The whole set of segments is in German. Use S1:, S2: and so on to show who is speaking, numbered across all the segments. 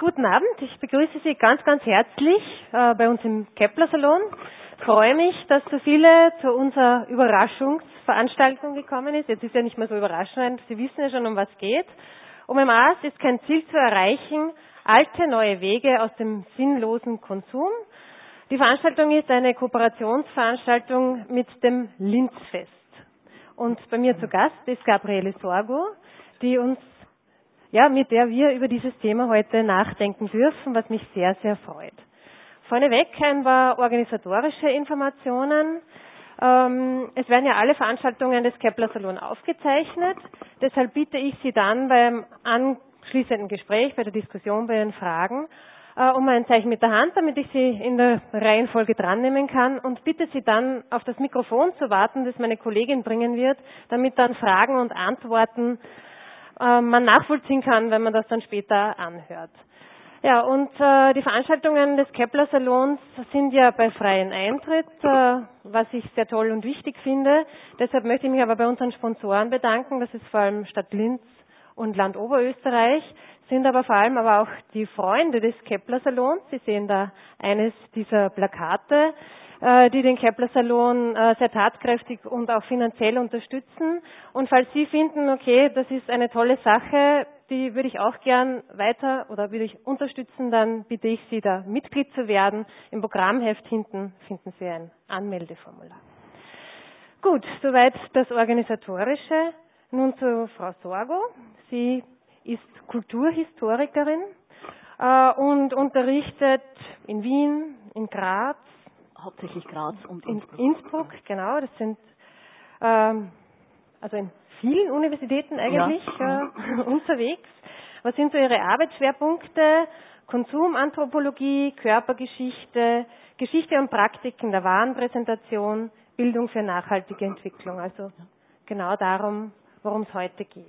S1: Guten Abend, ich begrüße Sie ganz, ganz herzlich bei uns im Kepler-Salon. Ich freue mich, dass so viele zu unserer Überraschungsveranstaltung gekommen ist. Jetzt ist ja nicht mehr so überraschend, Sie wissen ja schon, um was es geht. UMAS ist kein Ziel zu erreichen, alte, neue Wege aus dem sinnlosen Konsum. Die Veranstaltung ist eine Kooperationsveranstaltung mit dem Linzfest. Und bei mir zu Gast ist Gabriele Sorgo, mit der wir über dieses Thema heute nachdenken dürfen, was mich sehr, sehr freut. Vorneweg ein paar organisatorische Informationen. Es werden ja alle Veranstaltungen des Kepler-Salon aufgezeichnet. Deshalb bitte ich Sie dann beim anschließenden Gespräch, bei der Diskussion, bei den Fragen, um ein Zeichen mit der Hand, damit ich Sie in der Reihenfolge dran nehmen kann, und bitte Sie dann auf das Mikrofon zu warten, das meine Kollegin bringen wird, damit dann Fragen und Antworten man nachvollziehen kann, wenn man das dann später anhört. Ja, und die Veranstaltungen des Kepler-Salons sind ja bei freiem Eintritt, was ich sehr toll und wichtig finde. Deshalb möchte ich mich aber bei unseren Sponsoren bedanken. Das ist vor allem Stadt Linz und Land Oberösterreich, sind aber vor allem aber auch die Freunde des Kepler-Salons. Sie sehen da eines dieser Plakate, die den Kepler-Salon sehr tatkräftig und auch finanziell unterstützen. Und falls Sie finden, okay, das ist eine tolle Sache, die würde ich auch gern weiter oder würde ich unterstützen, dann bitte ich Sie, da Mitglied zu werden. Im Programmheft hinten finden Sie ein Anmeldeformular. Gut, soweit das Organisatorische. Nun zu Frau Sorgo. Sie ist Kulturhistorikerin und unterrichtet in Wien, in Graz,
S2: hauptsächlich Graz und Innsbruck.
S1: Innsbruck, genau. Das sind also in vielen Universitäten eigentlich unterwegs. Was sind so Ihre Arbeitsschwerpunkte? Konsumanthropologie, Körpergeschichte, Geschichte und Praktiken der Warenpräsentation, Bildung für nachhaltige Entwicklung. Also genau darum, worum es heute geht.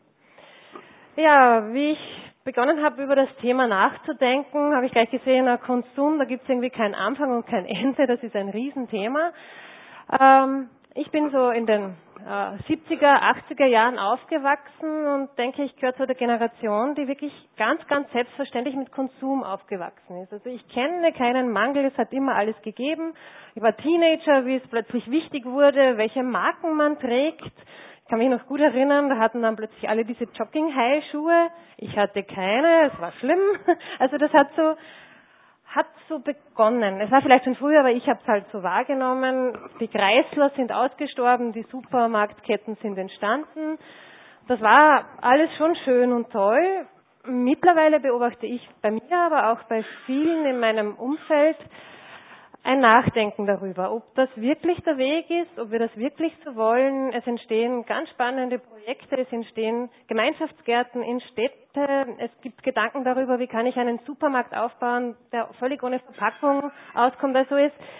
S1: Ja, wie ich begonnen habe, über das Thema nachzudenken, habe ich gleich gesehen, Konsum, da gibt es irgendwie keinen Anfang und kein Ende, das ist ein Riesenthema. Ich bin so in den 70er, 80er Jahren aufgewachsen und denke, ich gehöre zu der Generation, die wirklich ganz, ganz selbstverständlich mit Konsum aufgewachsen ist. Also ich kenne keinen Mangel, es hat immer alles gegeben. Ich war Teenager, wie es plötzlich wichtig wurde, welche Marken man trägt. Ich kann mich noch gut erinnern, da hatten dann plötzlich alle diese Jogging-High-Schuhe. Ich hatte keine, es war schlimm. Also das hat so begonnen. Es war vielleicht schon früher, aber ich habe es halt so wahrgenommen. Die Kreisler sind ausgestorben, die Supermarktketten sind entstanden. Das war alles schon schön und toll. Mittlerweile beobachte ich bei mir, aber auch bei vielen in meinem Umfeld ein Nachdenken darüber, ob das wirklich der Weg ist, ob wir das wirklich so wollen. Es entstehen ganz spannende Projekte, es entstehen Gemeinschaftsgärten in Städten. Es gibt Gedanken darüber, wie kann ich einen Supermarkt aufbauen, der völlig ohne Verpackung auskommt. Also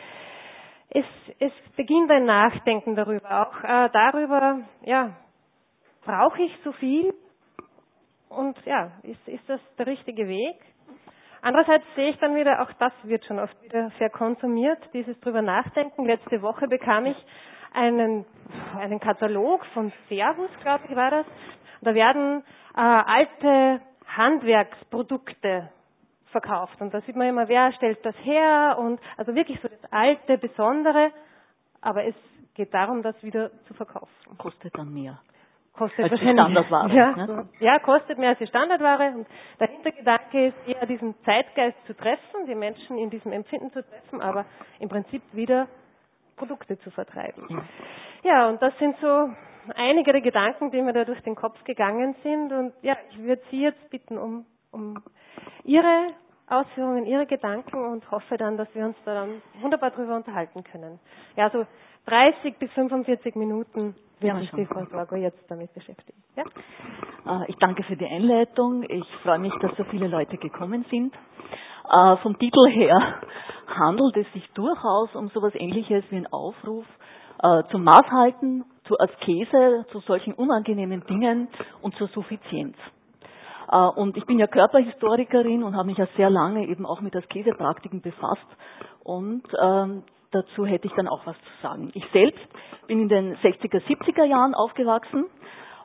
S1: es beginnt ein Nachdenken darüber, auch darüber, brauche ich so viel und ist das der richtige Weg? Andererseits sehe ich dann wieder, auch das wird schon oft wieder verkonsumiert, dieses drüber nachdenken. Letzte Woche bekam ich einen Katalog von Servus, glaube ich, war das. Da werden alte Handwerksprodukte verkauft. Und da sieht man immer, wer stellt das her und also wirklich so das alte, Besondere. Aber es geht darum, das wieder zu verkaufen.
S2: Kostet dann mehr.
S1: Kostet
S2: als die Standardware.
S1: Kostet mehr als die Standardware. Und der Hintergedanke ist eher, diesen Zeitgeist zu treffen, die Menschen in diesem Empfinden zu treffen, aber im Prinzip wieder Produkte zu vertreiben. Ja, und das sind so einige der Gedanken, die mir da durch den Kopf gegangen sind. Und ja, ich würde Sie jetzt bitten um Ihre Ausführungen, Ihre Gedanken und hoffe dann, dass wir uns da dann wunderbar drüber unterhalten können. Ja, so 30 bis 45 Minuten wird sich die Frau Sorgo jetzt damit beschäftigen. Ja?
S2: Ich danke für die Einleitung. Ich freue mich, dass so viele Leute gekommen sind. Vom Titel her handelt es sich durchaus um sowas Ähnliches wie ein Aufruf zum Maßhalten, zur Askese, zu solchen unangenehmen Dingen und zur Suffizienz. Und ich bin ja Körperhistorikerin und habe mich ja sehr lange eben auch mit Askesepraktiken befasst und dazu hätte ich dann auch was zu sagen. Ich selbst bin in den 60er, 70er Jahren aufgewachsen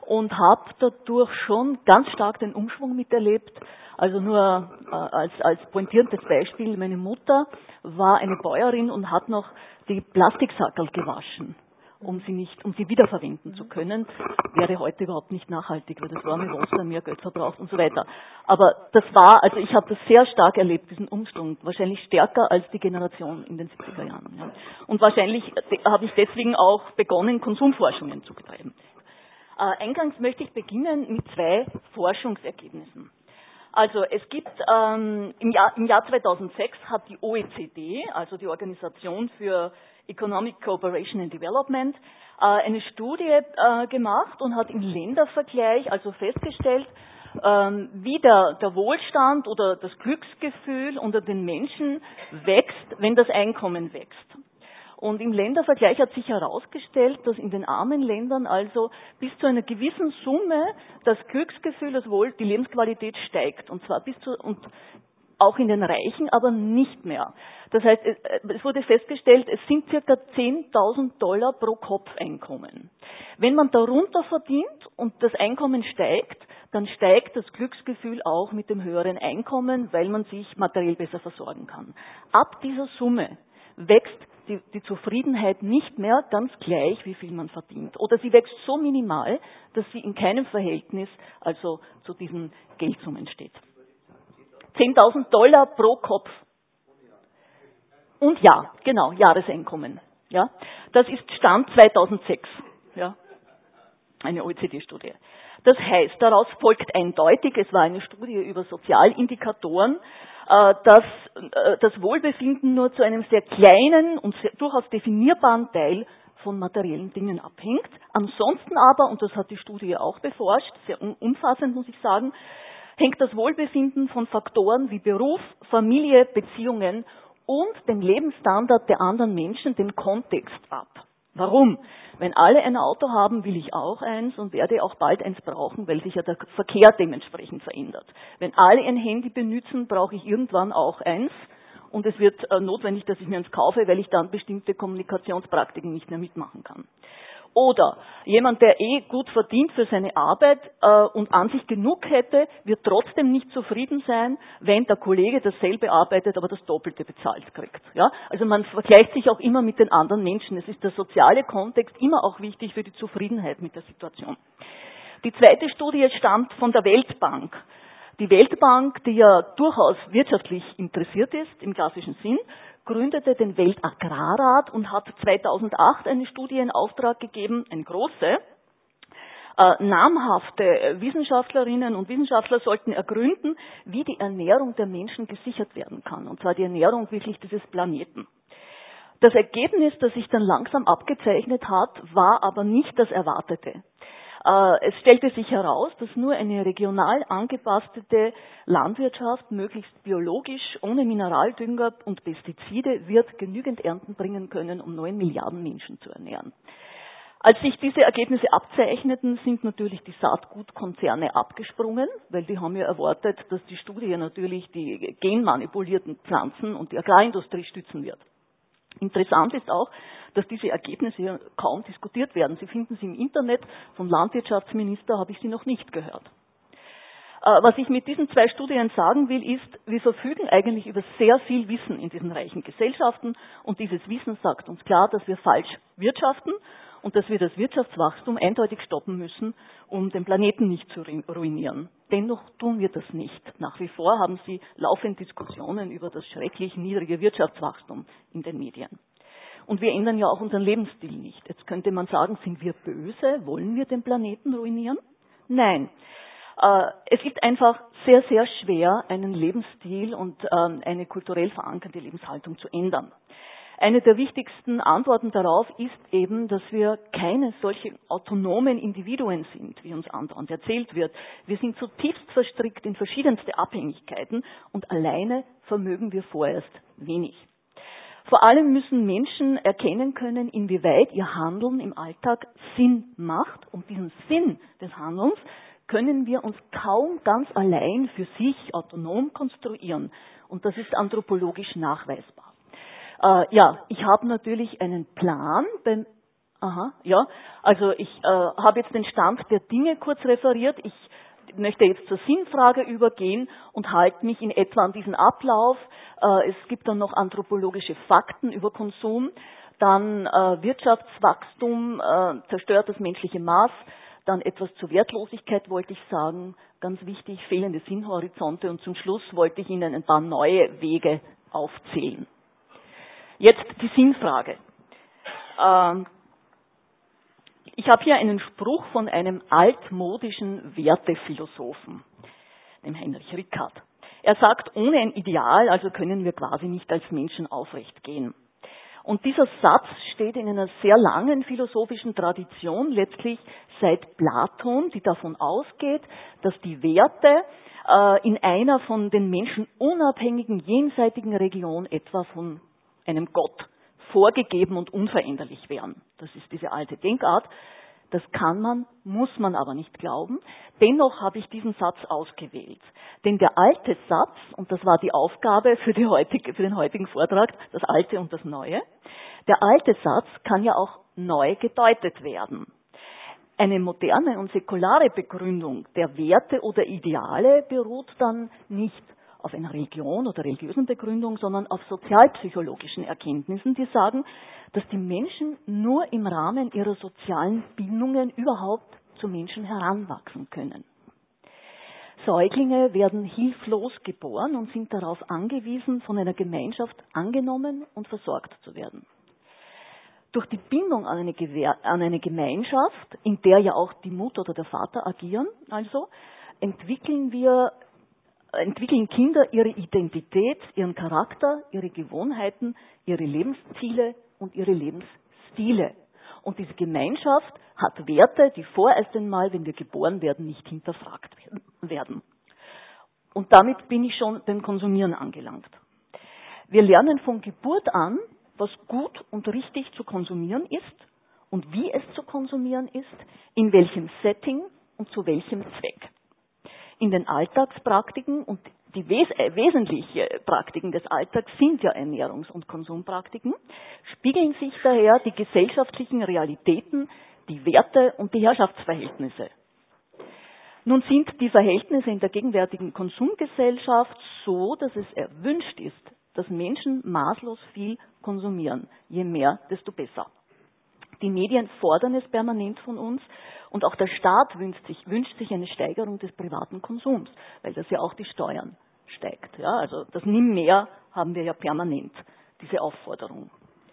S2: und habe dadurch schon ganz stark den Umschwung miterlebt. Also nur als pointierendes Beispiel, meine Mutter war eine Bäuerin und hat noch die Plastiksackerl gewaschen, um sie wiederverwenden zu können. Wäre heute überhaupt nicht nachhaltig, weil das warme Wasser mehr Geld verbraucht und so weiter. Aber also ich habe das sehr stark erlebt, diesen Umschwung, wahrscheinlich stärker als die Generation in den 70er Jahren. Ja. Und wahrscheinlich habe ich deswegen auch begonnen, Konsumforschungen zu betreiben. Eingangs möchte ich beginnen mit 2 Forschungsergebnissen. Also es gibt im Jahr 2006 hat die OECD, also die Organisation für Economic Cooperation and Development, eine Studie gemacht und hat im Ländervergleich also festgestellt, wie der Wohlstand oder das Glücksgefühl unter den Menschen wächst, wenn das Einkommen wächst. Und im Ländervergleich hat sich herausgestellt, dass in den armen Ländern also bis zu einer gewissen Summe das Glücksgefühl, die Lebensqualität steigt. Und zwar und auch in den Reichen, aber nicht mehr. Das heißt, es wurde festgestellt, es sind circa $10.000 pro Kopf Einkommen. Wenn man darunter verdient und das Einkommen steigt, dann steigt das Glücksgefühl auch mit dem höheren Einkommen, weil man sich materiell besser versorgen kann. Ab dieser Summe wächst die Zufriedenheit nicht mehr ganz gleich, wie viel man verdient. Oder sie wächst so minimal, dass sie in keinem Verhältnis also zu diesen Geldsummen steht. $10.000 pro Kopf. Und ja, genau, Jahreseinkommen. Ja, das ist Stand 2006. Ja, eine OECD-Studie. Das heißt, daraus folgt eindeutig, es war eine Studie über Sozialindikatoren, dass das Wohlbefinden nur zu einem sehr kleinen und durchaus definierbaren Teil von materiellen Dingen abhängt. Ansonsten aber, und das hat die Studie auch beforscht, sehr umfassend muss ich sagen, hängt das Wohlbefinden von Faktoren wie Beruf, Familie, Beziehungen und dem Lebensstandard der anderen Menschen, dem Kontext ab. Warum? Wenn alle ein Auto haben, will ich auch eins und werde auch bald eins brauchen, weil sich ja der Verkehr dementsprechend verändert. Wenn alle ein Handy benutzen, brauche ich irgendwann auch eins und es wird notwendig, dass ich mir eins kaufe, weil ich dann bestimmte Kommunikationspraktiken nicht mehr mitmachen kann. Oder jemand, der gut verdient für seine Arbeit und an sich genug hätte, wird trotzdem nicht zufrieden sein, wenn der Kollege dasselbe arbeitet, aber das Doppelte bezahlt kriegt. Ja? Also man vergleicht sich auch immer mit den anderen Menschen. Es ist der soziale Kontext immer auch wichtig für die Zufriedenheit mit der Situation. Die zweite Studie stammt von der Weltbank. Die Weltbank, die ja durchaus wirtschaftlich interessiert ist, im klassischen Sinn, gründete den Weltagrarrat und hat 2008 eine Studie in Auftrag gegeben, eine große. Namhafte Wissenschaftlerinnen und Wissenschaftler sollten ergründen, wie die Ernährung der Menschen gesichert werden kann, und zwar die Ernährung wirklich dieses Planeten. Das Ergebnis, das sich dann langsam abgezeichnet hat, war aber nicht das Erwartete. Es stellte sich heraus, dass nur eine regional angepasste Landwirtschaft, möglichst biologisch, ohne Mineraldünger und Pestizide, wird genügend Ernten bringen können, um 9 Milliarden Menschen zu ernähren. Als sich diese Ergebnisse abzeichneten, sind natürlich die Saatgutkonzerne abgesprungen, weil die haben ja erwartet, dass die Studie natürlich die genmanipulierten Pflanzen und die Agrarindustrie stützen wird. Interessant ist auch, dass diese Ergebnisse kaum diskutiert werden. Sie finden sie im Internet, vom Landwirtschaftsminister habe ich sie noch nicht gehört. Was ich mit diesen 2 Studien sagen will, ist, wir verfügen eigentlich über sehr viel Wissen in diesen reichen Gesellschaften und dieses Wissen sagt uns klar, dass wir falsch wirtschaften und dass wir das Wirtschaftswachstum eindeutig stoppen müssen, um den Planeten nicht zu ruinieren. Dennoch tun wir das nicht. Nach wie vor haben Sie laufend Diskussionen über das schrecklich niedrige Wirtschaftswachstum in den Medien. Und wir ändern ja auch unseren Lebensstil nicht. Jetzt könnte man sagen, sind wir böse? Wollen wir den Planeten ruinieren? Nein. Es ist einfach sehr, sehr schwer, einen Lebensstil und eine kulturell verankerte Lebenshaltung zu ändern. Eine der wichtigsten Antworten darauf ist eben, dass wir keine solchen autonomen Individuen sind, wie uns andauernd erzählt wird. Wir sind zutiefst verstrickt in verschiedenste Abhängigkeiten und alleine vermögen wir vorerst wenig. Vor allem müssen Menschen erkennen können, inwieweit ihr Handeln im Alltag Sinn macht. Und diesen Sinn des Handelns können wir uns kaum ganz allein für sich autonom konstruieren. Und das ist anthropologisch nachweisbar. Ich habe natürlich einen Plan beim Aha, ja. Also ich habe jetzt den Stand der Dinge kurz referiert. Ich möchte jetzt zur Sinnfrage übergehen und halte mich in etwa an diesen Ablauf. Es gibt dann noch anthropologische Fakten über Konsum, dann Wirtschaftswachstum zerstört das menschliche Maß, dann etwas zur Wertlosigkeit wollte ich sagen, ganz wichtig, fehlende Sinnhorizonte und zum Schluss wollte ich Ihnen ein paar neue Wege aufzählen. Jetzt die Sinnfrage. Ich habe hier einen Spruch von einem altmodischen Wertephilosophen, dem Heinrich Rickard. Er sagt, ohne ein Ideal, also können wir quasi nicht als Menschen aufrecht gehen. Und dieser Satz steht in einer sehr langen philosophischen Tradition, letztlich seit Platon, die davon ausgeht, dass die Werte in einer von den Menschen unabhängigen, jenseitigen Region etwa von einem Gott vorgegeben und unveränderlich wären. Das ist diese alte Denkart. Das kann man, muss man aber nicht glauben. Dennoch habe ich diesen Satz ausgewählt. Denn der alte Satz, und das war die Aufgabe für den heutigen Vortrag, das Alte und das Neue, der alte Satz kann ja auch neu gedeutet werden. Eine moderne und säkulare Begründung der Werte oder Ideale beruht dann nicht auf einer Religion oder religiösen Begründung, sondern auf sozialpsychologischen Erkenntnissen, die sagen, dass die Menschen nur im Rahmen ihrer sozialen Bindungen überhaupt zu Menschen heranwachsen können. Säuglinge werden hilflos geboren und sind darauf angewiesen, von einer Gemeinschaft angenommen und versorgt zu werden. Durch die Bindung an eine Gemeinschaft, in der ja auch die Mutter oder der Vater agieren, also entwickeln Kinder ihre Identität, ihren Charakter, ihre Gewohnheiten, ihre Lebensziele und ihre Lebensstile. Und diese Gemeinschaft hat Werte, die vorerst einmal, wenn wir geboren werden, nicht hinterfragt werden. Und damit bin ich schon beim Konsumieren angelangt. Wir lernen von Geburt an, was gut und richtig zu konsumieren ist und wie es zu konsumieren ist, in welchem Setting und zu welchem Zweck. In den Alltagspraktiken, und die wesentlichen Praktiken des Alltags sind ja Ernährungs- und Konsumpraktiken, spiegeln sich daher die gesellschaftlichen Realitäten, die Werte und die Herrschaftsverhältnisse. Nun sind die Verhältnisse in der gegenwärtigen Konsumgesellschaft so, dass es erwünscht ist, dass Menschen maßlos viel konsumieren. Je mehr, desto besser. Die Medien fordern es permanent von uns und auch der Staat wünscht sich eine Steigerung des privaten Konsums, weil das ja auch die Steuern steigt. Ja, also das Nimm mehr haben wir ja permanent, diese Aufforderung.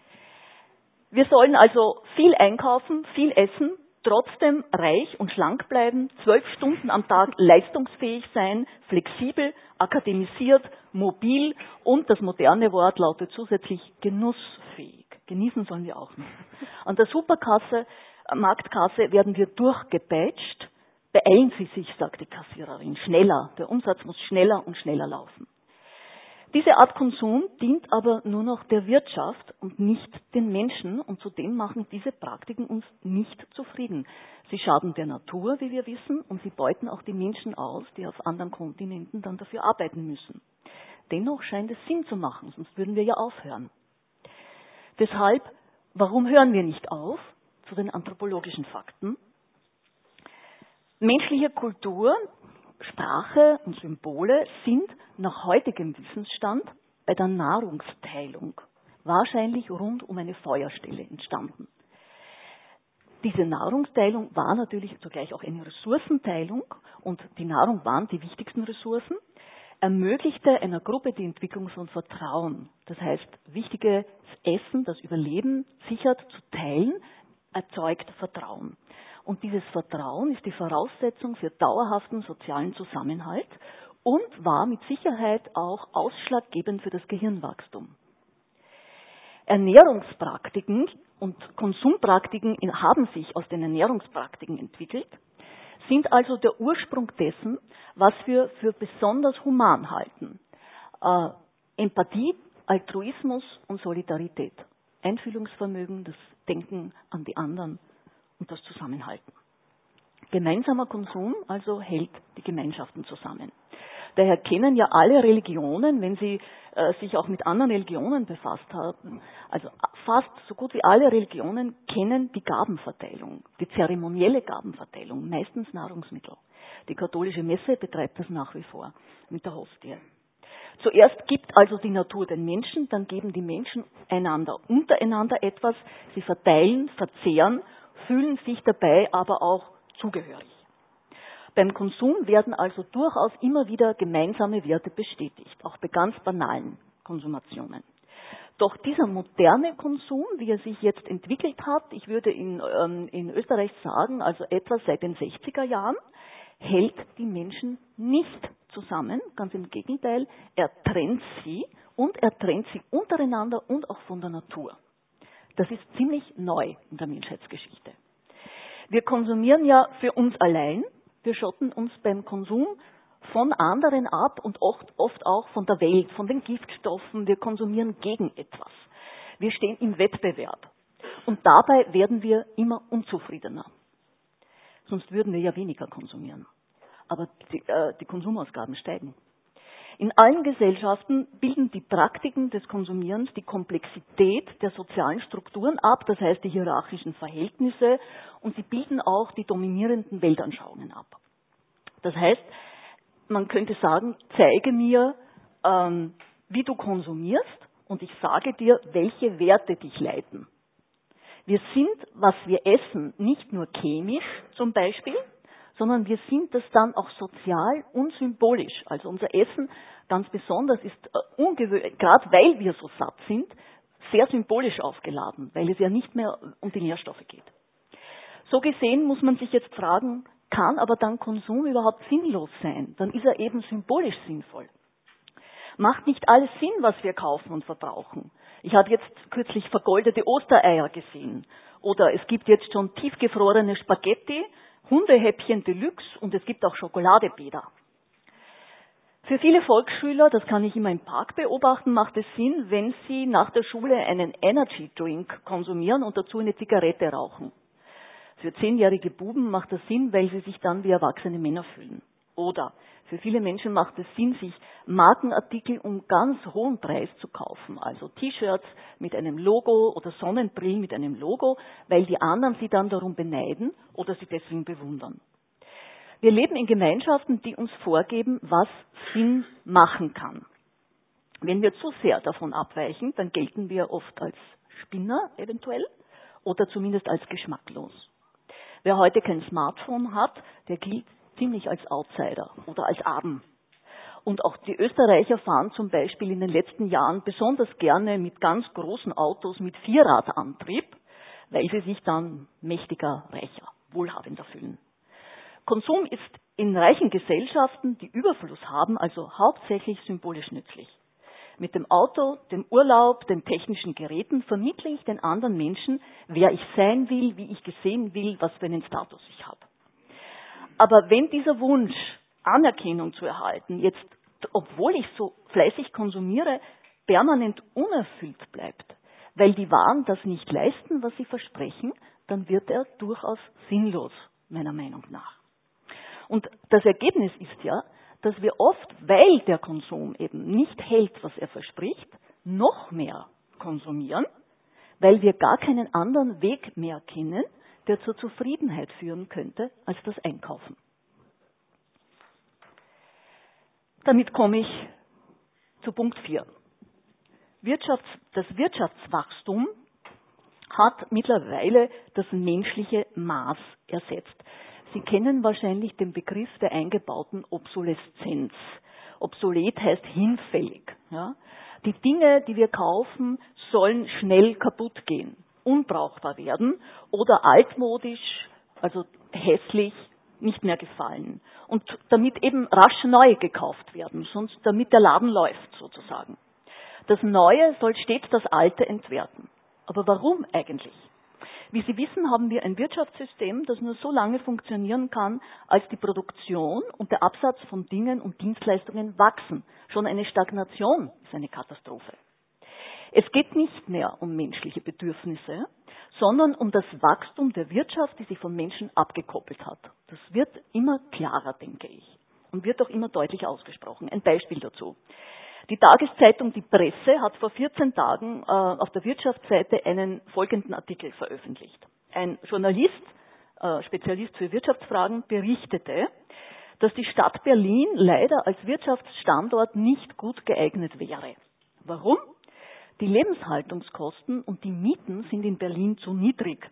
S2: Wir sollen also viel einkaufen, viel essen, trotzdem reich und schlank bleiben, 12 Stunden am Tag leistungsfähig sein, flexibel, akademisiert, mobil und das moderne Wort lautet zusätzlich genussfähig. Genießen sollen wir auch nicht. An der Marktkasse werden wir durchgepeitscht. Beeilen Sie sich, sagt die Kassiererin, schneller. Der Umsatz muss schneller und schneller laufen. Diese Art Konsum dient aber nur noch der Wirtschaft und nicht den Menschen und zudem machen diese Praktiken uns nicht zufrieden. Sie schaden der Natur, wie wir wissen, und sie beuten auch die Menschen aus, die auf anderen Kontinenten dann dafür arbeiten müssen. Dennoch scheint es Sinn zu machen, sonst würden wir ja aufhören. Deshalb, warum hören wir nicht auf? Zu den anthropologischen Fakten. Menschliche Kultur, Sprache und Symbole sind nach heutigem Wissensstand bei der Nahrungsteilung wahrscheinlich rund um eine Feuerstelle entstanden. Diese Nahrungsteilung war natürlich zugleich auch eine Ressourcenteilung und die Nahrung waren die wichtigsten Ressourcen, ermöglichte einer Gruppe die Entwicklung von Vertrauen. Das heißt, wichtiges Essen, das Überleben sichert, zu teilen, erzeugt Vertrauen. Und dieses Vertrauen ist die Voraussetzung für dauerhaften sozialen Zusammenhalt und war mit Sicherheit auch ausschlaggebend für das Gehirnwachstum. Ernährungspraktiken und Konsumpraktiken haben sich aus den Ernährungspraktiken entwickelt, sind also der Ursprung dessen, was wir für besonders human halten. Empathie, Altruismus und Solidarität. Einfühlungsvermögen, das Denken an die anderen und das Zusammenhalten. Gemeinsamer Konsum also hält die Gemeinschaften zusammen. Daher kennen ja alle Religionen, wenn sie sich auch mit anderen Religionen befasst haben, also fast so gut wie alle Religionen kennen die Gabenverteilung, die zeremonielle Gabenverteilung, meistens Nahrungsmittel. Die katholische Messe betreibt das nach wie vor mit der Hostie. Zuerst gibt also die Natur den Menschen, dann geben die Menschen einander untereinander etwas, sie verteilen, verzehren, fühlen sich dabei aber auch zugehörig. Beim Konsum werden also durchaus immer wieder gemeinsame Werte bestätigt, auch bei ganz banalen Konsumationen. Doch dieser moderne Konsum, wie er sich jetzt entwickelt hat, ich würde in Österreich sagen, also etwa seit den 60er Jahren, hält die Menschen nicht zusammen, ganz im Gegenteil, er trennt sie und er trennt sie untereinander und auch von der Natur. Das ist ziemlich neu in der Menschheitsgeschichte. Wir konsumieren ja für uns allein, wir schotten uns beim Konsum von anderen ab und oft auch von der Welt, von den Giftstoffen. Wir konsumieren gegen etwas. Wir stehen im Wettbewerb. Und dabei werden wir immer unzufriedener. Sonst würden wir ja weniger konsumieren. Aber die Konsumausgaben steigen. In allen Gesellschaften bilden die Praktiken des Konsumierens die Komplexität der sozialen Strukturen ab, das heißt die hierarchischen Verhältnisse, und sie bilden auch die dominierenden Weltanschauungen ab. Das heißt, man könnte sagen, zeige mir, wie du konsumierst, und ich sage dir, welche Werte dich leiten. Wir sind, was wir essen, nicht nur chemisch zum Beispiel, sondern wir sind das dann auch sozial und symbolisch. Also unser Essen ganz besonders ist ungewöhnlich, gerade weil wir so satt sind, sehr symbolisch aufgeladen, weil es ja nicht mehr um die Nährstoffe geht. So gesehen muss man sich jetzt fragen, kann aber dann Konsum überhaupt sinnlos sein? Dann ist er eben symbolisch sinnvoll. Macht nicht alles Sinn, was wir kaufen und verbrauchen. Ich habe jetzt kürzlich vergoldete Ostereier gesehen. Oder es gibt jetzt schon tiefgefrorene Spaghetti, Hundehäppchen Deluxe und es gibt auch Schokoladebäder. Für viele Volksschüler, das kann ich immer im Park beobachten, macht es Sinn, wenn sie nach der Schule einen Energy Drink konsumieren und dazu eine Zigarette rauchen. Für 10-jährige Buben macht das Sinn, weil sie sich dann wie erwachsene Männer fühlen. Oder für viele Menschen macht es Sinn, sich Markenartikel um ganz hohen Preis zu kaufen, also T-Shirts mit einem Logo oder Sonnenbrillen mit einem Logo, weil die anderen sie dann darum beneiden oder sie deswegen bewundern. Wir leben in Gemeinschaften, die uns vorgeben, was Sinn machen kann. Wenn wir zu sehr davon abweichen, dann gelten wir oft als Spinner eventuell oder zumindest als geschmacklos. Wer heute kein Smartphone hat, der gilt ziemlich als Outsider oder als Aben. Und auch die Österreicher fahren zum Beispiel in den letzten Jahren besonders gerne mit ganz großen Autos mit Vierradantrieb, weil sie sich dann mächtiger, reicher, wohlhabender fühlen. Konsum ist in reichen Gesellschaften, die Überfluss haben, also hauptsächlich symbolisch nützlich. Mit dem Auto, dem Urlaub, den technischen Geräten vermittle ich den anderen Menschen, wer ich sein will, wie ich gesehen will, was für einen Status ich habe. Aber wenn dieser Wunsch, Anerkennung zu erhalten, jetzt, obwohl ich so fleißig konsumiere, permanent unerfüllt bleibt, weil die Waren das nicht leisten, was sie versprechen, dann wird er durchaus sinnlos, meiner Meinung nach. Und das Ergebnis ist ja, dass wir oft, weil der Konsum eben nicht hält, was er verspricht, noch mehr konsumieren, weil wir gar keinen anderen Weg mehr kennen, der zur Zufriedenheit führen könnte, als das Einkaufen. Damit komme ich zu Punkt 4. Das Wirtschaftswachstum hat mittlerweile das menschliche Maß ersetzt. Sie kennen wahrscheinlich den Begriff der eingebauten Obsoleszenz. Obsolet heißt hinfällig. Ja? Die Dinge, die wir kaufen, sollen schnell kaputt gehen, unbrauchbar werden oder altmodisch, also hässlich, nicht mehr gefallen. Und damit eben rasch neu gekauft werden, sonst damit der Laden läuft sozusagen. Das Neue soll stets das Alte entwerten. Aber warum eigentlich? Wie Sie wissen, haben wir ein Wirtschaftssystem, das nur so lange funktionieren kann, als die Produktion und der Absatz von Dingen und Dienstleistungen wachsen. Schon eine Stagnation ist eine Katastrophe. Es geht nicht mehr um menschliche Bedürfnisse, sondern um das Wachstum der Wirtschaft, die sich vom Menschen abgekoppelt hat. Das wird immer klarer, denke ich. und wird auch immer deutlich ausgesprochen. Ein Beispiel dazu. Die Tageszeitung Die Presse hat vor 14 Tagen auf der Wirtschaftsseite einen folgenden Artikel veröffentlicht. Ein Journalist, Spezialist für Wirtschaftsfragen, berichtete, dass die Stadt Berlin leider als Wirtschaftsstandort nicht gut geeignet wäre. Warum? Die Lebenshaltungskosten und die Mieten sind in Berlin zu niedrig.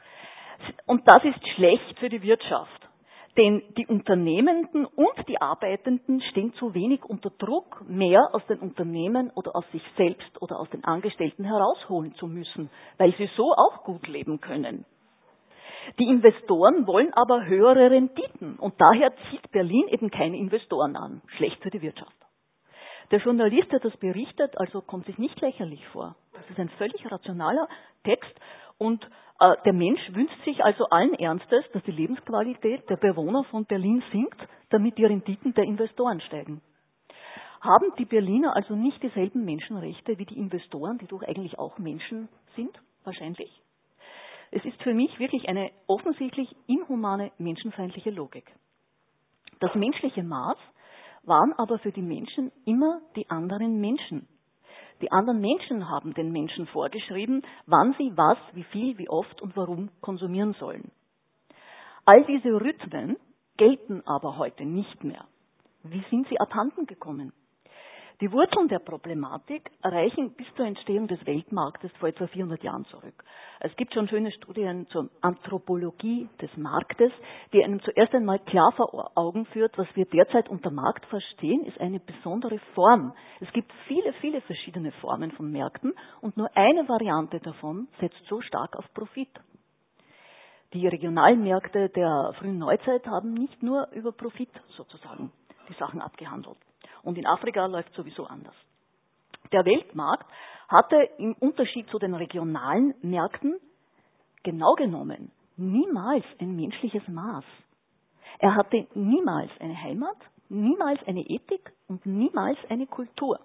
S2: Und das ist schlecht für die Wirtschaft. Denn die Unternehmenden und die Arbeitenden stehen zu wenig unter Druck, mehr aus den Unternehmen oder aus sich selbst oder aus den Angestellten herausholen zu müssen, weil sie so auch gut leben können. Die Investoren wollen aber höhere Renditen und daher zieht Berlin eben keine Investoren an. Schlecht für die Wirtschaft. Der Journalist, der das berichtet, also kommt sich nicht lächerlich vor. Das ist ein völlig rationaler Text und der Mensch wünscht sich also allen Ernstes, dass die Lebensqualität der Bewohner von Berlin sinkt, damit die Renditen der Investoren steigen. Haben die Berliner also nicht dieselben Menschenrechte wie die Investoren, die doch eigentlich auch Menschen sind? Wahrscheinlich. Es ist für mich wirklich eine offensichtlich inhumane, menschenfeindliche Logik. Das menschliche Maß waren aber für die Menschen immer die anderen Menschen. Die anderen Menschen haben den Menschen vorgeschrieben, wann sie was, wie viel, wie oft und warum konsumieren sollen. All diese Rhythmen gelten aber heute nicht mehr. Wie sind sie abhanden gekommen? Die Wurzeln der Problematik reichen bis zur Entstehung des Weltmarktes vor etwa 400 Jahren zurück. Es gibt schon schöne Studien zur Anthropologie des Marktes, die einem zuerst einmal klar vor Augen führt, was wir derzeit unter Markt verstehen, ist eine besondere Form. Es gibt viele, viele verschiedene Formen von Märkten und nur eine Variante davon setzt so stark auf Profit. Die Regionalmärkte der frühen Neuzeit haben nicht nur über Profit sozusagen die Sachen abgehandelt. Und in Afrika läuft sowieso anders. Der Weltmarkt hatte im Unterschied zu den regionalen Märkten genau genommen niemals ein menschliches Maß. Er hatte niemals eine Heimat, niemals eine Ethik und niemals eine Kultur.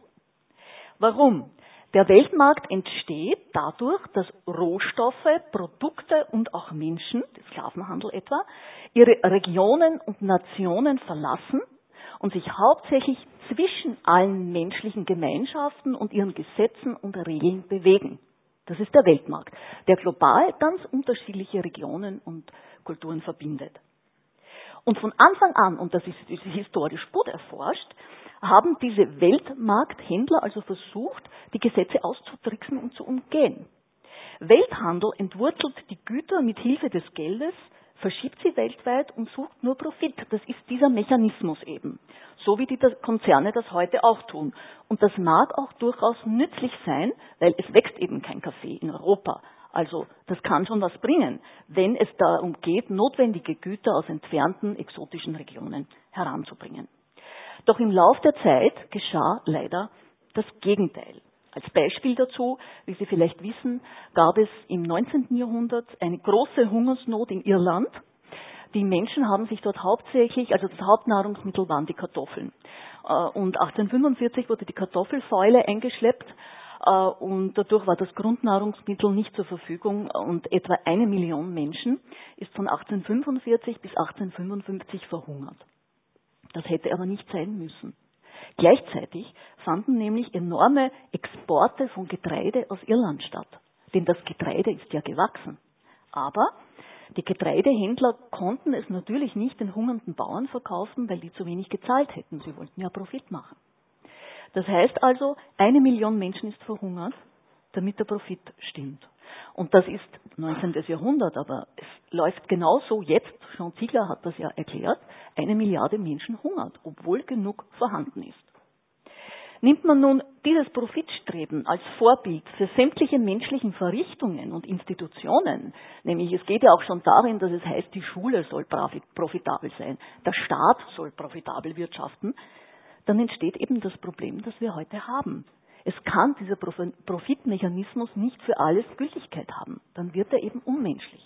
S2: Warum? Der Weltmarkt entsteht dadurch, dass Rohstoffe, Produkte und auch Menschen, der Sklavenhandel etwa, ihre Regionen und Nationen verlassen und sich hauptsächlich zwischen allen menschlichen Gemeinschaften und ihren Gesetzen und Regeln bewegen. Das ist der Weltmarkt, der global ganz unterschiedliche Regionen und Kulturen verbindet. Und von Anfang an, und das ist historisch gut erforscht, haben diese Weltmarkthändler also versucht, die Gesetze auszutricksen und zu umgehen. Welthandel entwurzelt die Güter mit Hilfe des Geldes, verschiebt sie weltweit und sucht nur Profit. Das ist dieser Mechanismus eben. So wie die Konzerne das heute auch tun. Und das mag auch durchaus nützlich sein, weil es wächst eben kein Kaffee in Europa. Also das kann schon was bringen, wenn es darum geht, notwendige Güter aus entfernten, exotischen Regionen heranzubringen. Doch im Lauf der Zeit geschah leider das Gegenteil. Als Beispiel dazu, wie Sie vielleicht wissen, gab es im 19. Jahrhundert eine große Hungersnot in Irland. Die Menschen haben sich dort hauptsächlich, also das Hauptnahrungsmittel waren die Kartoffeln. Und 1845 wurde die Kartoffelfäule eingeschleppt und dadurch war das Grundnahrungsmittel nicht zur Verfügung und etwa 1 Million Menschen ist von 1845 bis 1855 verhungert. Das hätte aber nicht sein müssen. Gleichzeitig fanden nämlich enorme Exporte von Getreide aus Irland statt. Denn das Getreide ist ja gewachsen. Aber die Getreidehändler konnten es natürlich nicht den hungernden Bauern verkaufen, weil die zu wenig gezahlt hätten. Sie wollten ja Profit machen. Das heißt also, 1 Million Menschen ist verhungert, damit der Profit stimmt. Und das ist 19. Jahrhundert, aber es läuft genauso jetzt, Jean Ziegler hat das ja erklärt, 1 Milliarde Menschen hungert, obwohl genug vorhanden ist. Nimmt man nun dieses Profitstreben als Vorbild für sämtliche menschlichen Verrichtungen und Institutionen, nämlich es geht ja auch schon darin, dass es heißt, die Schule soll profitabel sein, der Staat soll profitabel wirtschaften, dann entsteht eben das Problem, das wir heute haben. Es kann dieser Profitmechanismus nicht für alles Gültigkeit haben. Dann wird er eben unmenschlich.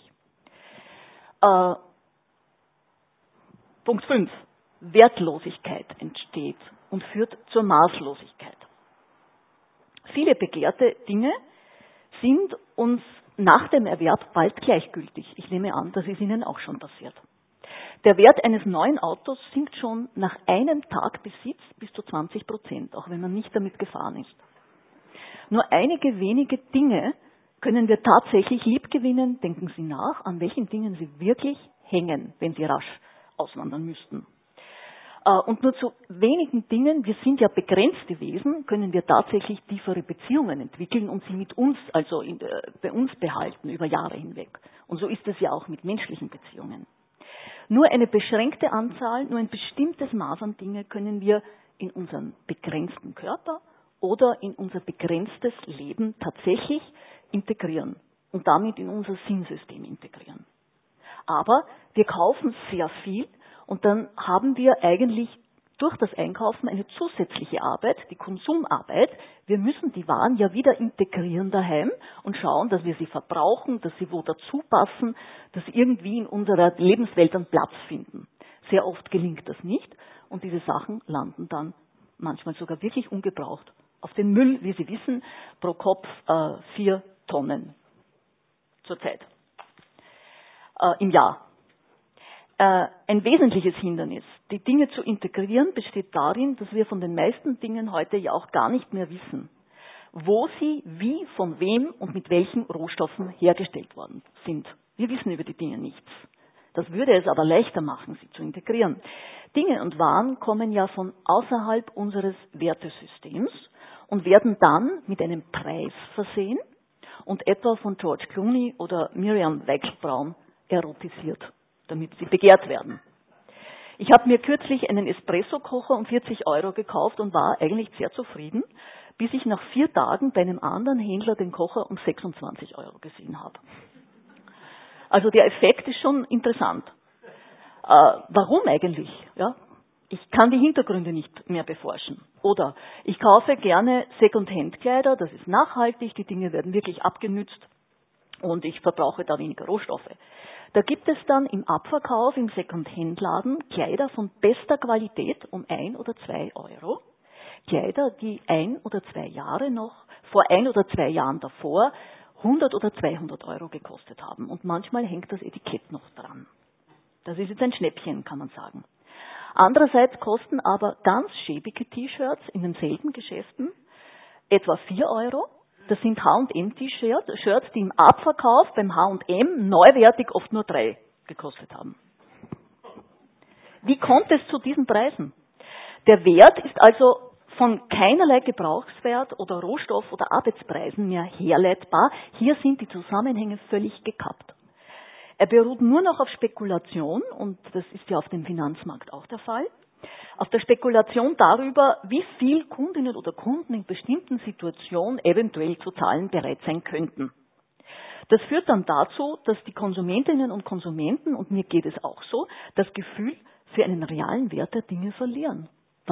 S2: Punkt 5. Wertlosigkeit entsteht und führt zur Maßlosigkeit. Viele begehrte Dinge sind uns nach dem Erwerb bald gleichgültig. Ich nehme an, das ist Ihnen auch schon passiert. Der Wert eines neuen Autos sinkt schon nach einem Tag Besitz bis zu 20%, auch wenn man nicht damit gefahren ist. Nur einige wenige Dinge können wir tatsächlich liebgewinnen. Denken Sie nach, an welchen Dingen Sie wirklich hängen, wenn Sie rasch auswandern müssten. Und nur zu wenigen Dingen, wir sind ja begrenzte Wesen, können wir tatsächlich tiefere Beziehungen entwickeln und sie mit uns, also bei uns behalten über Jahre hinweg. Und so ist es ja auch mit menschlichen Beziehungen. Nur eine beschränkte Anzahl, nur ein bestimmtes Maß an Dinge können wir in unseren begrenzten Körper oder in unser begrenztes Leben tatsächlich integrieren und damit in unser Sinnsystem integrieren. Aber wir kaufen sehr viel und dann haben wir eigentlich durch das Einkaufen eine zusätzliche Arbeit, die Konsumarbeit. Wir müssen die Waren ja wieder integrieren daheim und schauen, dass wir sie verbrauchen, dass sie wo dazu passen, dass sie irgendwie in unserer Lebenswelt einen Platz finden. Sehr oft gelingt das nicht und diese Sachen landen dann manchmal sogar wirklich ungebraucht auf den Müll, wie Sie wissen, pro Kopf 4 Tonnen zurzeit im Jahr. Ein wesentliches Hindernis, die Dinge zu integrieren, besteht darin, dass wir von den meisten Dingen heute ja auch gar nicht mehr wissen, wo sie, wie, von wem und mit welchen Rohstoffen hergestellt worden sind. Wir wissen über die Dinge nichts. Das würde es aber leichter machen, sie zu integrieren. Dinge und Waren kommen ja von außerhalb unseres Wertesystems und werden dann mit einem Preis versehen und etwa von George Clooney oder Miriam Weichselbraun erotisiert, damit sie begehrt werden. Ich habe mir kürzlich einen Espresso-Kocher um 40 € gekauft und war eigentlich sehr zufrieden, bis ich nach 4 Tagen bei einem anderen Händler den Kocher um 26 € gesehen habe. Also der Effekt ist schon interessant. Warum eigentlich? Ja? Ich kann die Hintergründe nicht mehr beforschen. Oder ich kaufe gerne Second-Hand-Kleider, das ist nachhaltig, die Dinge werden wirklich abgenützt und ich verbrauche da weniger Rohstoffe. Da gibt es dann im Abverkauf im Second-Hand-Laden Kleider von bester Qualität um 1 oder 2 €. Kleider, die 1 oder 2 Jahre noch, vor 1 oder 2 Jahren davor, 100 oder 200 € gekostet haben. Und manchmal hängt das Etikett noch dran. Das ist jetzt ein Schnäppchen, kann man sagen. Andererseits kosten aber ganz schäbige T-Shirts in denselben Geschäften etwa 4 €. Das sind H&M-T-Shirts, die im Abverkauf beim H&M neuwertig oft nur 3 gekostet haben. Wie kommt es zu diesen Preisen? Der Wert ist also von keinerlei Gebrauchswert oder Rohstoff- oder Arbeitspreisen mehr herleitbar. Hier sind die Zusammenhänge völlig gekappt. Er beruht nur noch auf Spekulation und das ist ja auf dem Finanzmarkt auch der Fall. Auf der Spekulation darüber, wie viel Kundinnen oder Kunden in bestimmten Situationen eventuell zu zahlen bereit sein könnten. Das führt dann dazu, dass die Konsumentinnen und Konsumenten, und mir geht es auch so, das Gefühl für einen realen Wert der Dinge verlieren.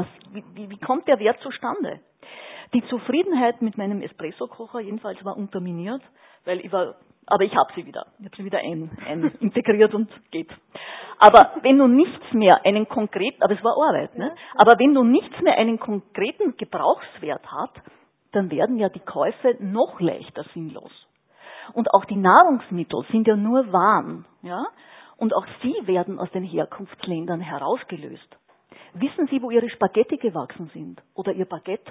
S2: Wie kommt der Wert zustande? Die Zufriedenheit mit meinem Espresso-Kocher jedenfalls war unterminiert, weil aber ich habe sie wieder. Ich habe sie wieder integriert und geht. Aber wenn du nichts mehr aber es war Arbeit, ne? Aber wenn du nichts mehr einen konkreten Gebrauchswert hat, dann werden ja die Käufe noch leichter sinnlos. Und auch die Nahrungsmittel sind ja nur Waren, ja? Und auch sie werden aus den Herkunftsländern herausgelöst. Wissen Sie, wo Ihre Spaghetti gewachsen sind? Oder Ihr Baguette?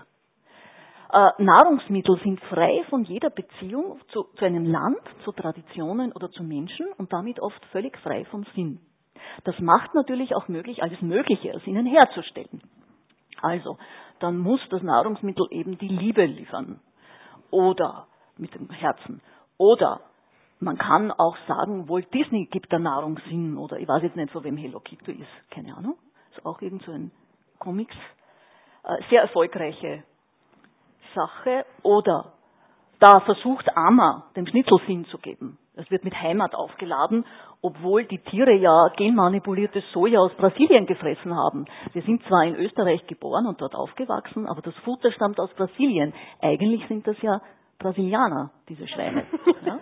S2: Nahrungsmittel sind frei von jeder Beziehung zu einem Land, zu Traditionen oder zu Menschen und damit oft völlig frei vom Sinn. Das macht natürlich auch möglich, alles Mögliche aus ihnen herzustellen. Also, dann muss das Nahrungsmittel eben die Liebe liefern. Oder mit dem Herzen. Oder man kann auch sagen, Walt Disney gibt der Nahrung Sinn. Oder ich weiß jetzt nicht, von wem Hello Kitty ist. Keine Ahnung. Ist auch irgend so ein Comics. Sehr erfolgreiche Sache. Oder da versucht Amma dem Schnitzel Sinn zu geben. Es wird mit Heimat aufgeladen, obwohl die Tiere ja genmanipuliertes Soja aus Brasilien gefressen haben. Wir sind zwar in Österreich geboren und dort aufgewachsen, aber das Futter stammt aus Brasilien. Eigentlich sind das ja Brasilianer, diese Schweine. Ja?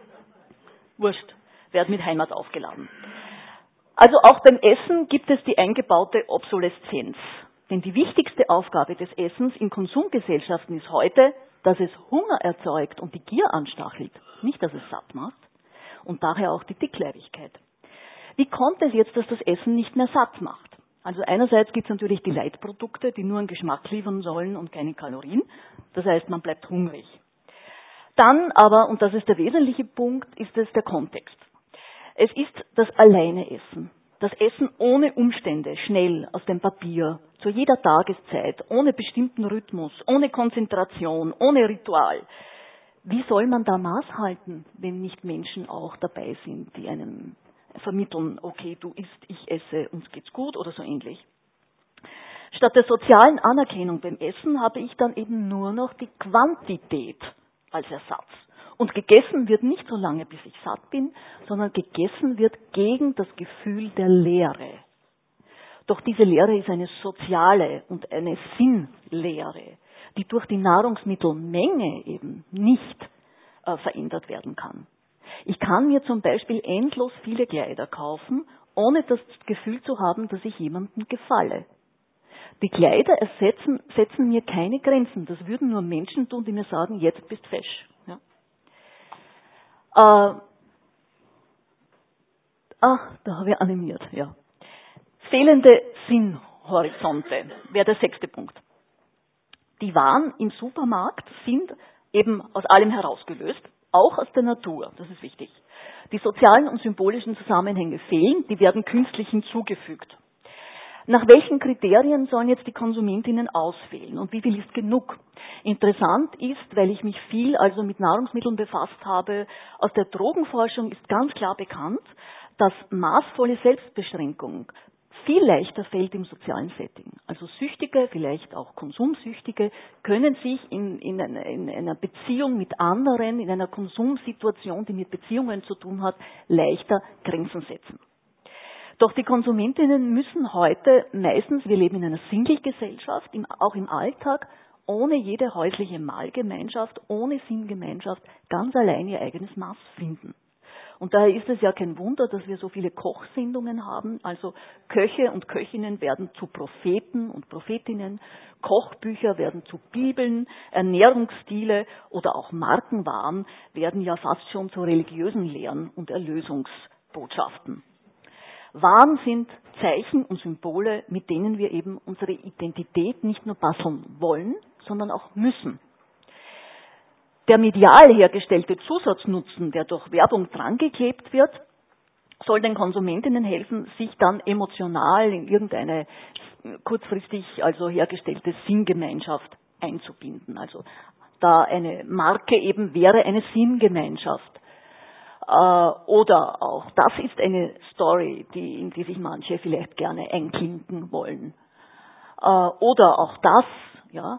S2: Wurscht, werden mit Heimat aufgeladen. Also auch beim Essen gibt es die eingebaute Obsoleszenz. Denn die wichtigste Aufgabe des Essens in Konsumgesellschaften ist heute, dass es Hunger erzeugt und die Gier anstachelt, nicht, dass es satt macht und daher auch die Dickleibigkeit. Wie kommt es jetzt, dass das Essen nicht mehr satt macht? Also einerseits gibt es natürlich die Leitprodukte, die nur einen Geschmack liefern sollen und keine Kalorien. Das heißt, man bleibt hungrig. Dann aber, und das ist der wesentliche Punkt, ist es der Kontext. Es ist das Alleineessen. Das Essen ohne Umstände, schnell, aus dem Papier, zu jeder Tageszeit, ohne bestimmten Rhythmus, ohne Konzentration, ohne Ritual. Wie soll man da Maß halten, wenn nicht Menschen auch dabei sind, die einem vermitteln, okay, du isst, ich esse, uns geht's gut oder so ähnlich. Statt der sozialen Anerkennung beim Essen habe ich dann eben nur noch die Quantität als Ersatz. Und gegessen wird nicht so lange, bis ich satt bin, sondern gegessen wird gegen das Gefühl der Leere. Doch diese Leere ist eine soziale und eine Sinnleere, die durch die Nahrungsmittelmenge eben nicht verändert werden kann. Ich kann mir zum Beispiel endlos viele Kleider kaufen, ohne das Gefühl zu haben, dass ich jemandem gefalle. Die Kleider setzen mir keine Grenzen. Das würden nur Menschen tun, die mir sagen, jetzt bist fesch. Ja. Da habe ich animiert. Ja. Fehlende Sinnhorizonte wäre der 6. Punkt. Die Waren im Supermarkt sind eben aus allem herausgelöst, auch aus der Natur, das ist wichtig. Die sozialen und symbolischen Zusammenhänge fehlen, die werden künstlich hinzugefügt. Nach welchen Kriterien sollen jetzt die Konsumentinnen auswählen und wie viel ist genug? Interessant ist, weil ich mich viel also mit Nahrungsmitteln befasst habe, aus der Drogenforschung ist ganz klar bekannt, dass maßvolle Selbstbeschränkung viel leichter fällt im sozialen Setting. Also Süchtige, vielleicht auch Konsumsüchtige, können sich in einer Beziehung mit anderen, in einer Konsumsituation, die mit Beziehungen zu tun hat, leichter Grenzen setzen. Doch die Konsumentinnen müssen heute meistens, wir leben in einer Single-Gesellschaft, auch im Alltag, ohne jede häusliche Mahlgemeinschaft, ohne Sinngemeinschaft, ganz allein ihr eigenes Maß finden. Und daher ist es ja kein Wunder, dass wir so viele Kochsendungen haben. Also Köche und Köchinnen werden zu Propheten und Prophetinnen, Kochbücher werden zu Bibeln, Ernährungsstile oder auch Markenwaren werden ja fast schon zu religiösen Lehren und Erlösungsbotschaften. Waren sind Zeichen und Symbole, mit denen wir eben unsere Identität nicht nur basteln wollen, sondern auch müssen. Der medial hergestellte Zusatznutzen, der durch Werbung drangeklebt wird, soll den Konsumentinnen helfen, sich dann emotional in irgendeine kurzfristig also hergestellte Sinngemeinschaft einzubinden. Also da eine Marke eben wäre eine Sinngemeinschaft. Oder auch, das ist eine Story, in die sich manche vielleicht gerne einklinken wollen. Oder auch das, ja,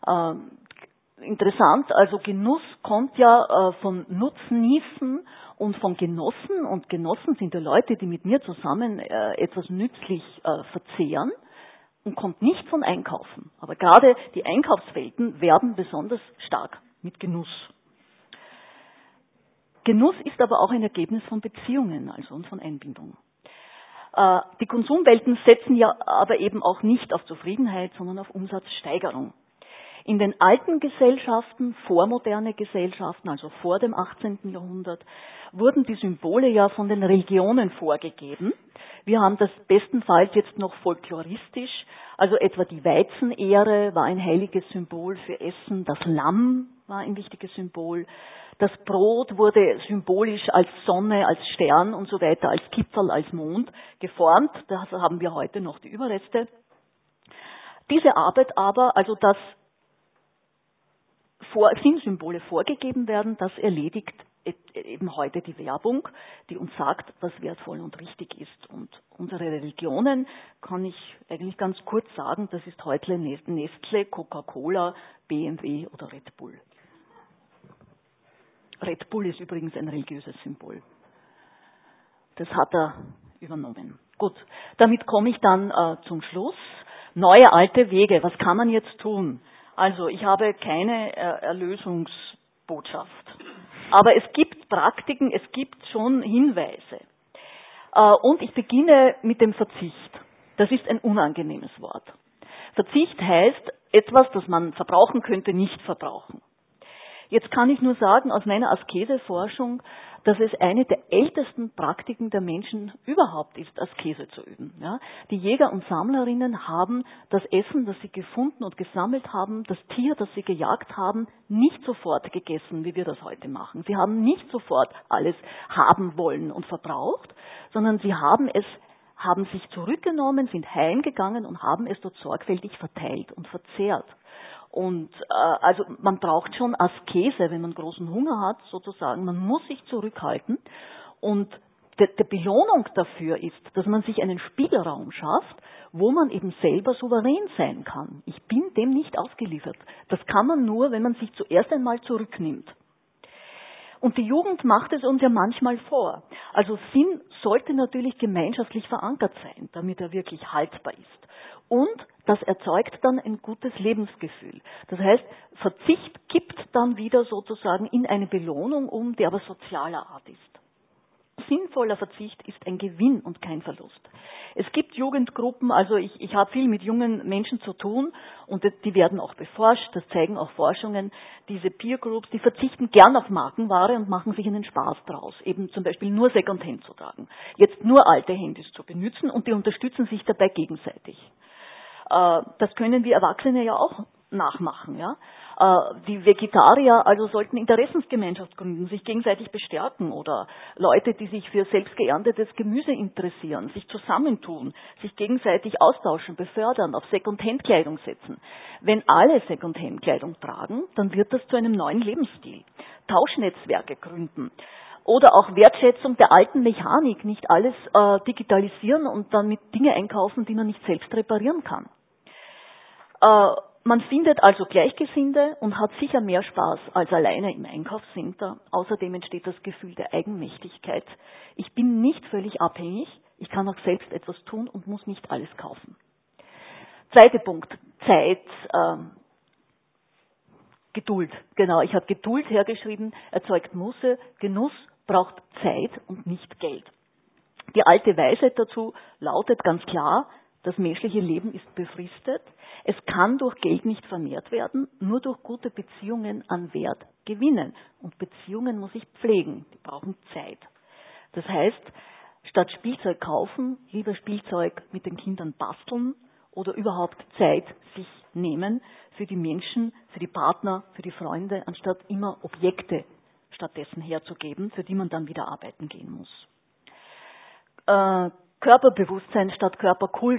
S2: interessant, also Genuss kommt ja von Nutznießen und von Genossen. Und Genossen sind ja Leute, die mit mir zusammen etwas nützlich verzehren und kommt nicht von Einkaufen. Aber gerade die Einkaufswelten werben besonders stark mit Genuss. Genuss ist aber auch ein Ergebnis von Beziehungen, also und von Einbindung. Die Konsumwelten setzen ja aber eben auch nicht auf Zufriedenheit, sondern auf Umsatzsteigerung. In den alten Gesellschaften, vormoderne Gesellschaften, also vor dem 18. Jahrhundert, wurden die Symbole ja von den Religionen vorgegeben. Wir haben das bestenfalls jetzt noch folkloristisch, also etwa die Weizenehre war ein heiliges Symbol für Essen, das Lamm war ein wichtiges Symbol, das Brot wurde symbolisch als Sonne, als Stern und so weiter, als Kipferl, als Mond geformt, da haben wir heute noch die Überreste. Diese Arbeit aber, also dass Sinnsymbole vorgegeben werden, das erledigt eben heute die Werbung, die uns sagt, was wertvoll und richtig ist. Und unsere Religionen, kann ich eigentlich ganz kurz sagen, das ist heute Nestle, Coca-Cola, BMW oder Red Bull. Red Bull ist übrigens ein religiöses Symbol. Das hat er übernommen. Gut, damit komme ich dann zum Schluss. Neue, alte Wege, was kann man jetzt tun? Also ich habe keine Erlösungsbotschaft. Aber es gibt Praktiken, es gibt schon Hinweise. Und ich beginne mit dem Verzicht. Das ist ein unangenehmes Wort. Verzicht heißt, etwas, das man verbrauchen könnte, nicht verbrauchen. Jetzt kann ich nur sagen, aus meiner Askeseforschung, dass es eine der ältesten Praktiken der Menschen überhaupt ist, Askese zu üben. Ja? Die Jäger und Sammlerinnen haben das Essen, das sie gefunden und gesammelt haben, das Tier, das sie gejagt haben, nicht sofort gegessen, wie wir das heute machen. Sie haben nicht sofort alles haben wollen und verbraucht, sondern sie haben sich zurückgenommen, sind heimgegangen und haben es dort sorgfältig verteilt und verzehrt. Und also man braucht schon Askese, wenn man großen Hunger hat, sozusagen. Man muss sich zurückhalten. Und die Belohnung dafür ist, dass man sich einen Spielraum schafft, wo man eben selber souverän sein kann. Ich bin dem nicht ausgeliefert. Das kann man nur, wenn man sich zuerst einmal zurücknimmt. Und die Jugend macht es uns ja manchmal vor. Also Sinn sollte natürlich gemeinschaftlich verankert sein, damit er wirklich haltbar ist. Und das erzeugt dann ein gutes Lebensgefühl. Das heißt, Verzicht kippt dann wieder sozusagen in eine Belohnung um, die aber sozialer Art ist. Sinnvoller Verzicht ist ein Gewinn und kein Verlust. Es gibt Jugendgruppen, also ich habe viel mit jungen Menschen zu tun und die werden auch beforscht, das zeigen auch Forschungen. Diese Peer Groups, die verzichten gern auf Markenware und machen sich einen Spaß draus, eben zum Beispiel nur Secondhand zu tragen, jetzt nur alte Handys zu benutzen und die unterstützen sich dabei gegenseitig. Das können wir Erwachsene ja auch nachmachen. Ja? Die Vegetarier also sollten Interessensgemeinschaft gründen, sich gegenseitig bestärken oder Leute, die sich für selbst geerntetes Gemüse interessieren, sich zusammentun, sich gegenseitig austauschen, befördern, auf Secondhand-Kleidung setzen. Wenn alle Secondhand-Kleidung tragen, dann wird das zu einem neuen Lebensstil. Tauschnetzwerke gründen. Oder auch Wertschätzung der alten Mechanik, nicht alles digitalisieren und dann mit Dinge einkaufen, die man nicht selbst reparieren kann. Man findet also Gleichgesinnte und hat sicher mehr Spaß als alleine im Einkaufscenter. Außerdem entsteht das Gefühl der Eigenmächtigkeit. Ich bin nicht völlig abhängig, ich kann auch selbst etwas tun und muss nicht alles kaufen. Zweiter Punkt, Zeit, Geduld. Genau, ich habe Geduld hergeschrieben, erzeugt Muße, Genuss braucht Zeit und nicht Geld. Die alte Weisheit dazu lautet ganz klar, das menschliche Leben ist befristet. Es kann durch Geld nicht vermehrt werden, nur durch gute Beziehungen an Wert gewinnen. Und Beziehungen muss ich pflegen, die brauchen Zeit. Das heißt, statt Spielzeug kaufen, lieber Spielzeug mit den Kindern basteln oder überhaupt Zeit sich nehmen für die Menschen, für die Partner, für die Freunde, anstatt immer Objekte stattdessen herzugeben, für die man dann wieder arbeiten gehen muss. Körperbewusstsein statt Körperkult.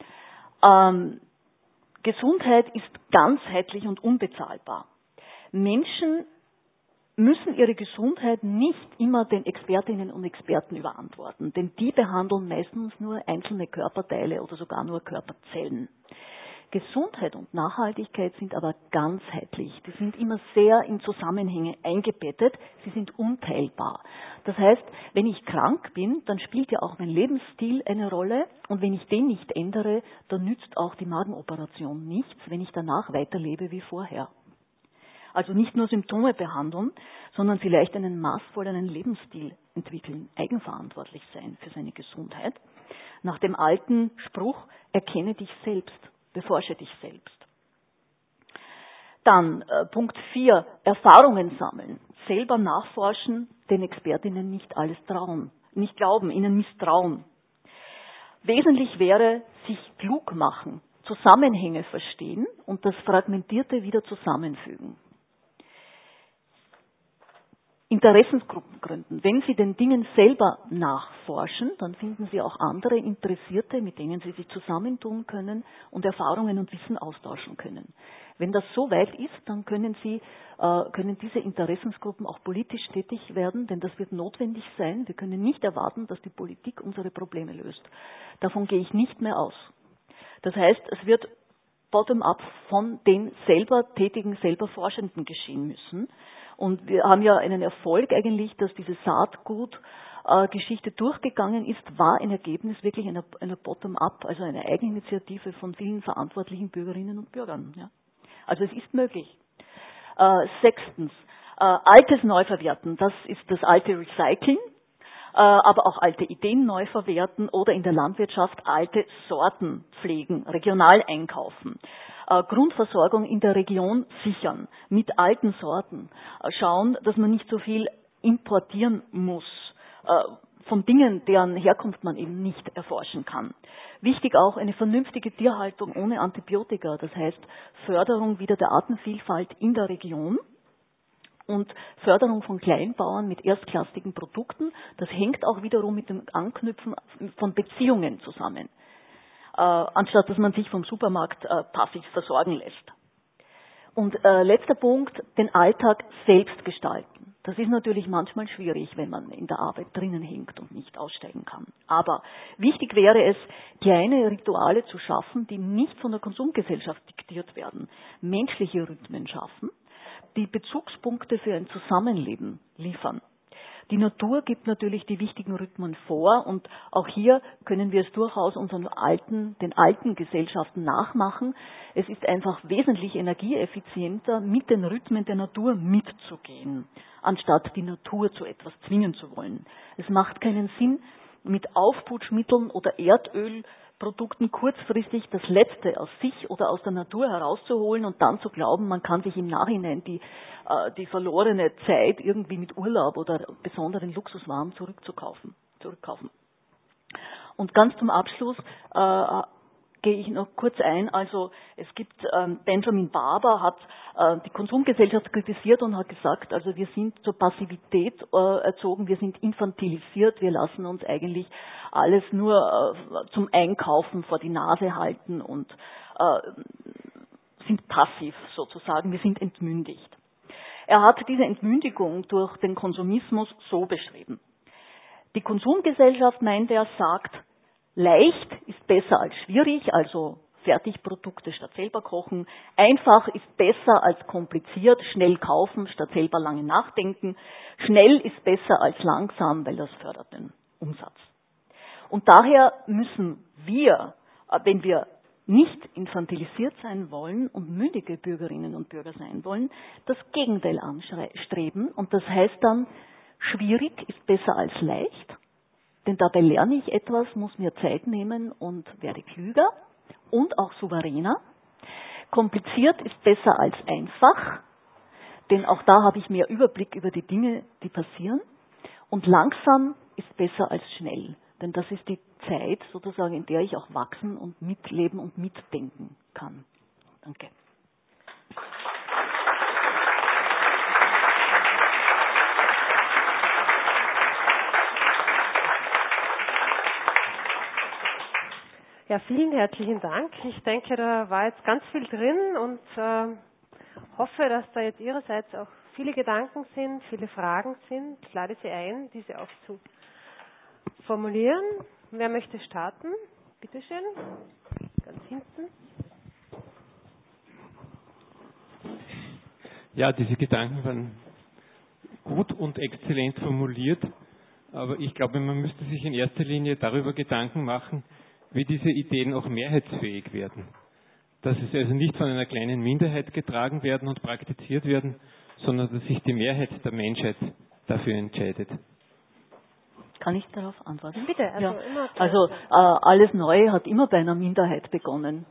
S2: Gesundheit ist ganzheitlich und unbezahlbar. Menschen müssen ihre Gesundheit nicht immer den Expertinnen und Experten überantworten, denn die behandeln meistens nur einzelne Körperteile oder sogar nur Körperzellen. Gesundheit und Nachhaltigkeit sind aber ganzheitlich. Die sind immer sehr in Zusammenhänge eingebettet. Sie sind unteilbar. Das heißt, wenn ich krank bin, dann spielt ja auch mein Lebensstil eine Rolle. Und wenn ich den nicht ändere, dann nützt auch die Magenoperation nichts, wenn ich danach weiterlebe wie vorher. Also nicht nur Symptome behandeln, sondern vielleicht einen maßvollen Lebensstil entwickeln, eigenverantwortlich sein für seine Gesundheit. Nach dem alten Spruch, erkenne dich selbst. Beforsche dich selbst. Dann Punkt 4, Erfahrungen sammeln. Selber nachforschen, den Expertinnen nicht alles trauen, nicht glauben, ihnen misstrauen. Wesentlich wäre, sich klug machen, Zusammenhänge verstehen und das Fragmentierte wieder zusammenfügen. Interessensgruppen gründen. Wenn Sie den Dingen selber nachforschen, dann finden Sie auch andere Interessierte, mit denen Sie sich zusammentun können und Erfahrungen und Wissen austauschen können. Wenn das so weit ist, dann können diese Interessensgruppen auch politisch tätig werden, denn das wird notwendig sein. Wir können nicht erwarten, dass die Politik unsere Probleme löst. Davon gehe ich nicht mehr aus. Das heißt, es wird bottom-up von den selber tätigen, selber Forschenden geschehen müssen. Und wir haben ja einen Erfolg eigentlich, dass diese Saatgut-Geschichte durchgegangen ist, war ein Ergebnis wirklich einer Bottom-up, also einer Eigeninitiative von vielen verantwortlichen Bürgerinnen und Bürgern. Ja. Also es ist möglich. 6. Altes neu verwerten, das ist das alte Recycling, aber auch alte Ideen neu verwerten oder in der Landwirtschaft alte Sorten pflegen, regional einkaufen. Grundversorgung in der Region sichern, mit alten Sorten, schauen, dass man nicht so viel importieren muss, von Dingen, deren Herkunft man eben nicht erforschen kann. Wichtig auch eine vernünftige Tierhaltung ohne Antibiotika, das heißt Förderung wieder der Artenvielfalt in der Region und Förderung von Kleinbauern mit erstklassigen Produkten. Das hängt auch wiederum mit dem Anknüpfen von Beziehungen zusammen, anstatt dass man sich vom Supermarkt passiv versorgen lässt. Und letzter Punkt, den Alltag selbst gestalten. Das ist natürlich manchmal schwierig, wenn man in der Arbeit drinnen hängt und nicht aussteigen kann. Aber wichtig wäre es, kleine Rituale zu schaffen, die nicht von der Konsumgesellschaft diktiert werden. Menschliche Rhythmen schaffen, die Bezugspunkte für ein Zusammenleben liefern. Die Natur gibt natürlich die wichtigen Rhythmen vor und auch hier können wir es durchaus den alten Gesellschaften nachmachen. Es ist einfach wesentlich energieeffizienter, mit den Rhythmen der Natur mitzugehen, anstatt die Natur zu etwas zwingen zu wollen. Es macht keinen Sinn, mit Aufputschmitteln oder Erdölprodukten kurzfristig das Letzte aus sich oder aus der Natur herauszuholen und dann zu glauben, man kann sich im Nachhinein die verlorene Zeit irgendwie mit Urlaub oder besonderen Luxuswaren zurückkaufen. Und ganz zum Abschluss gehe ich noch kurz ein. Also es gibt, Benjamin Barber hat die Konsumgesellschaft kritisiert und hat gesagt, also wir sind zur Passivität erzogen, wir sind infantilisiert, wir lassen uns eigentlich alles nur zum Einkaufen vor die Nase halten und sind passiv sozusagen, wir sind entmündigt. Er hat diese Entmündigung durch den Konsumismus so beschrieben. Die Konsumgesellschaft, meint er, sagt, leicht ist besser als schwierig, also Fertigprodukte statt selber kochen. Einfach ist besser als kompliziert, schnell kaufen statt selber lange nachdenken. Schnell ist besser als langsam, weil das fördert den Umsatz. Und daher müssen wir, wenn wir nicht infantilisiert sein wollen und mündige Bürgerinnen und Bürger sein wollen, das Gegenteil anstreben. Und das heißt dann, schwierig ist besser als leicht, denn dabei lerne ich etwas, muss mir Zeit nehmen und werde klüger und auch souveräner. Kompliziert ist besser als einfach, denn auch da habe ich mehr Überblick über die Dinge, die passieren. Und langsam ist besser als schnell, denn das ist die Zeit sozusagen, in der ich auch wachsen und mitleben und mitdenken kann. Danke.
S1: Ja, vielen herzlichen Dank. Ich denke, da war jetzt ganz viel drin und hoffe, dass da jetzt Ihrerseits auch viele Gedanken sind, viele Fragen sind. Ich lade Sie ein, diese auch zu formulieren. Wer möchte starten? Bitte schön. Ganz hinten.
S3: Ja, diese Gedanken waren gut und exzellent formuliert, aber ich glaube, man müsste sich in erster Linie darüber Gedanken machen, wie diese Ideen auch mehrheitsfähig werden. Dass es also nicht von einer kleinen Minderheit getragen werden und praktiziert werden, sondern dass sich die Mehrheit der Menschheit dafür entscheidet.
S2: Kann ich darauf antworten?
S1: Bitte.
S2: Alles Neue hat immer bei einer Minderheit begonnen.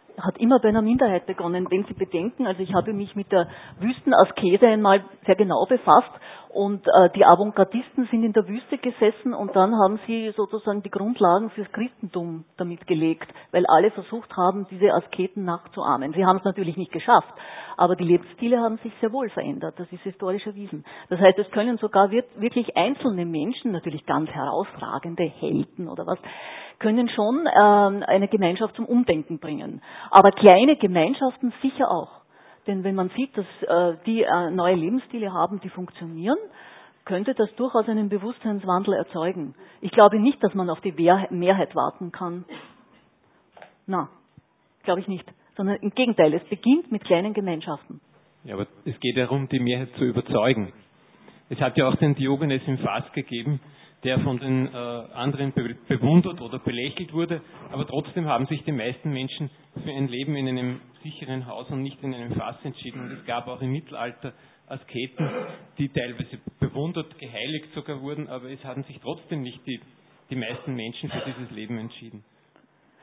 S2: Wenn Sie bedenken, also ich habe mich mit der Wüstenaskese einmal sehr genau befasst und die Avantgardisten sind in der Wüste gesessen und dann haben sie sozusagen die Grundlagen fürs Christentum damit gelegt, weil alle versucht haben, diese Asketen nachzuahmen. Sie haben es natürlich nicht geschafft, aber die Lebensstile haben sich sehr wohl verändert. Das ist historisch erwiesen. Das heißt, es können sogar wirklich einzelne Menschen, natürlich ganz herausragende Helden oder was, können schon eine Gemeinschaft zum Umdenken bringen. Aber kleine Gemeinschaften sicher auch. Denn wenn man sieht, dass die neue Lebensstile haben, die funktionieren, könnte das durchaus einen Bewusstseinswandel erzeugen. Ich glaube nicht, dass man auf die Mehrheit warten kann. Na, glaube ich nicht. Sondern im Gegenteil, es beginnt mit kleinen Gemeinschaften.
S3: Ja, aber es geht darum, die Mehrheit zu überzeugen. Es hat ja auch den Diogenes im Fass gegeben, der von den anderen bewundert oder belächelt wurde, aber trotzdem haben sich die meisten Menschen für ein Leben in einem sicheren Haus und nicht in einem Fass entschieden. Und es gab auch im Mittelalter Asketen, die teilweise bewundert, geheiligt sogar wurden, aber es hatten sich trotzdem nicht die meisten Menschen für dieses Leben entschieden.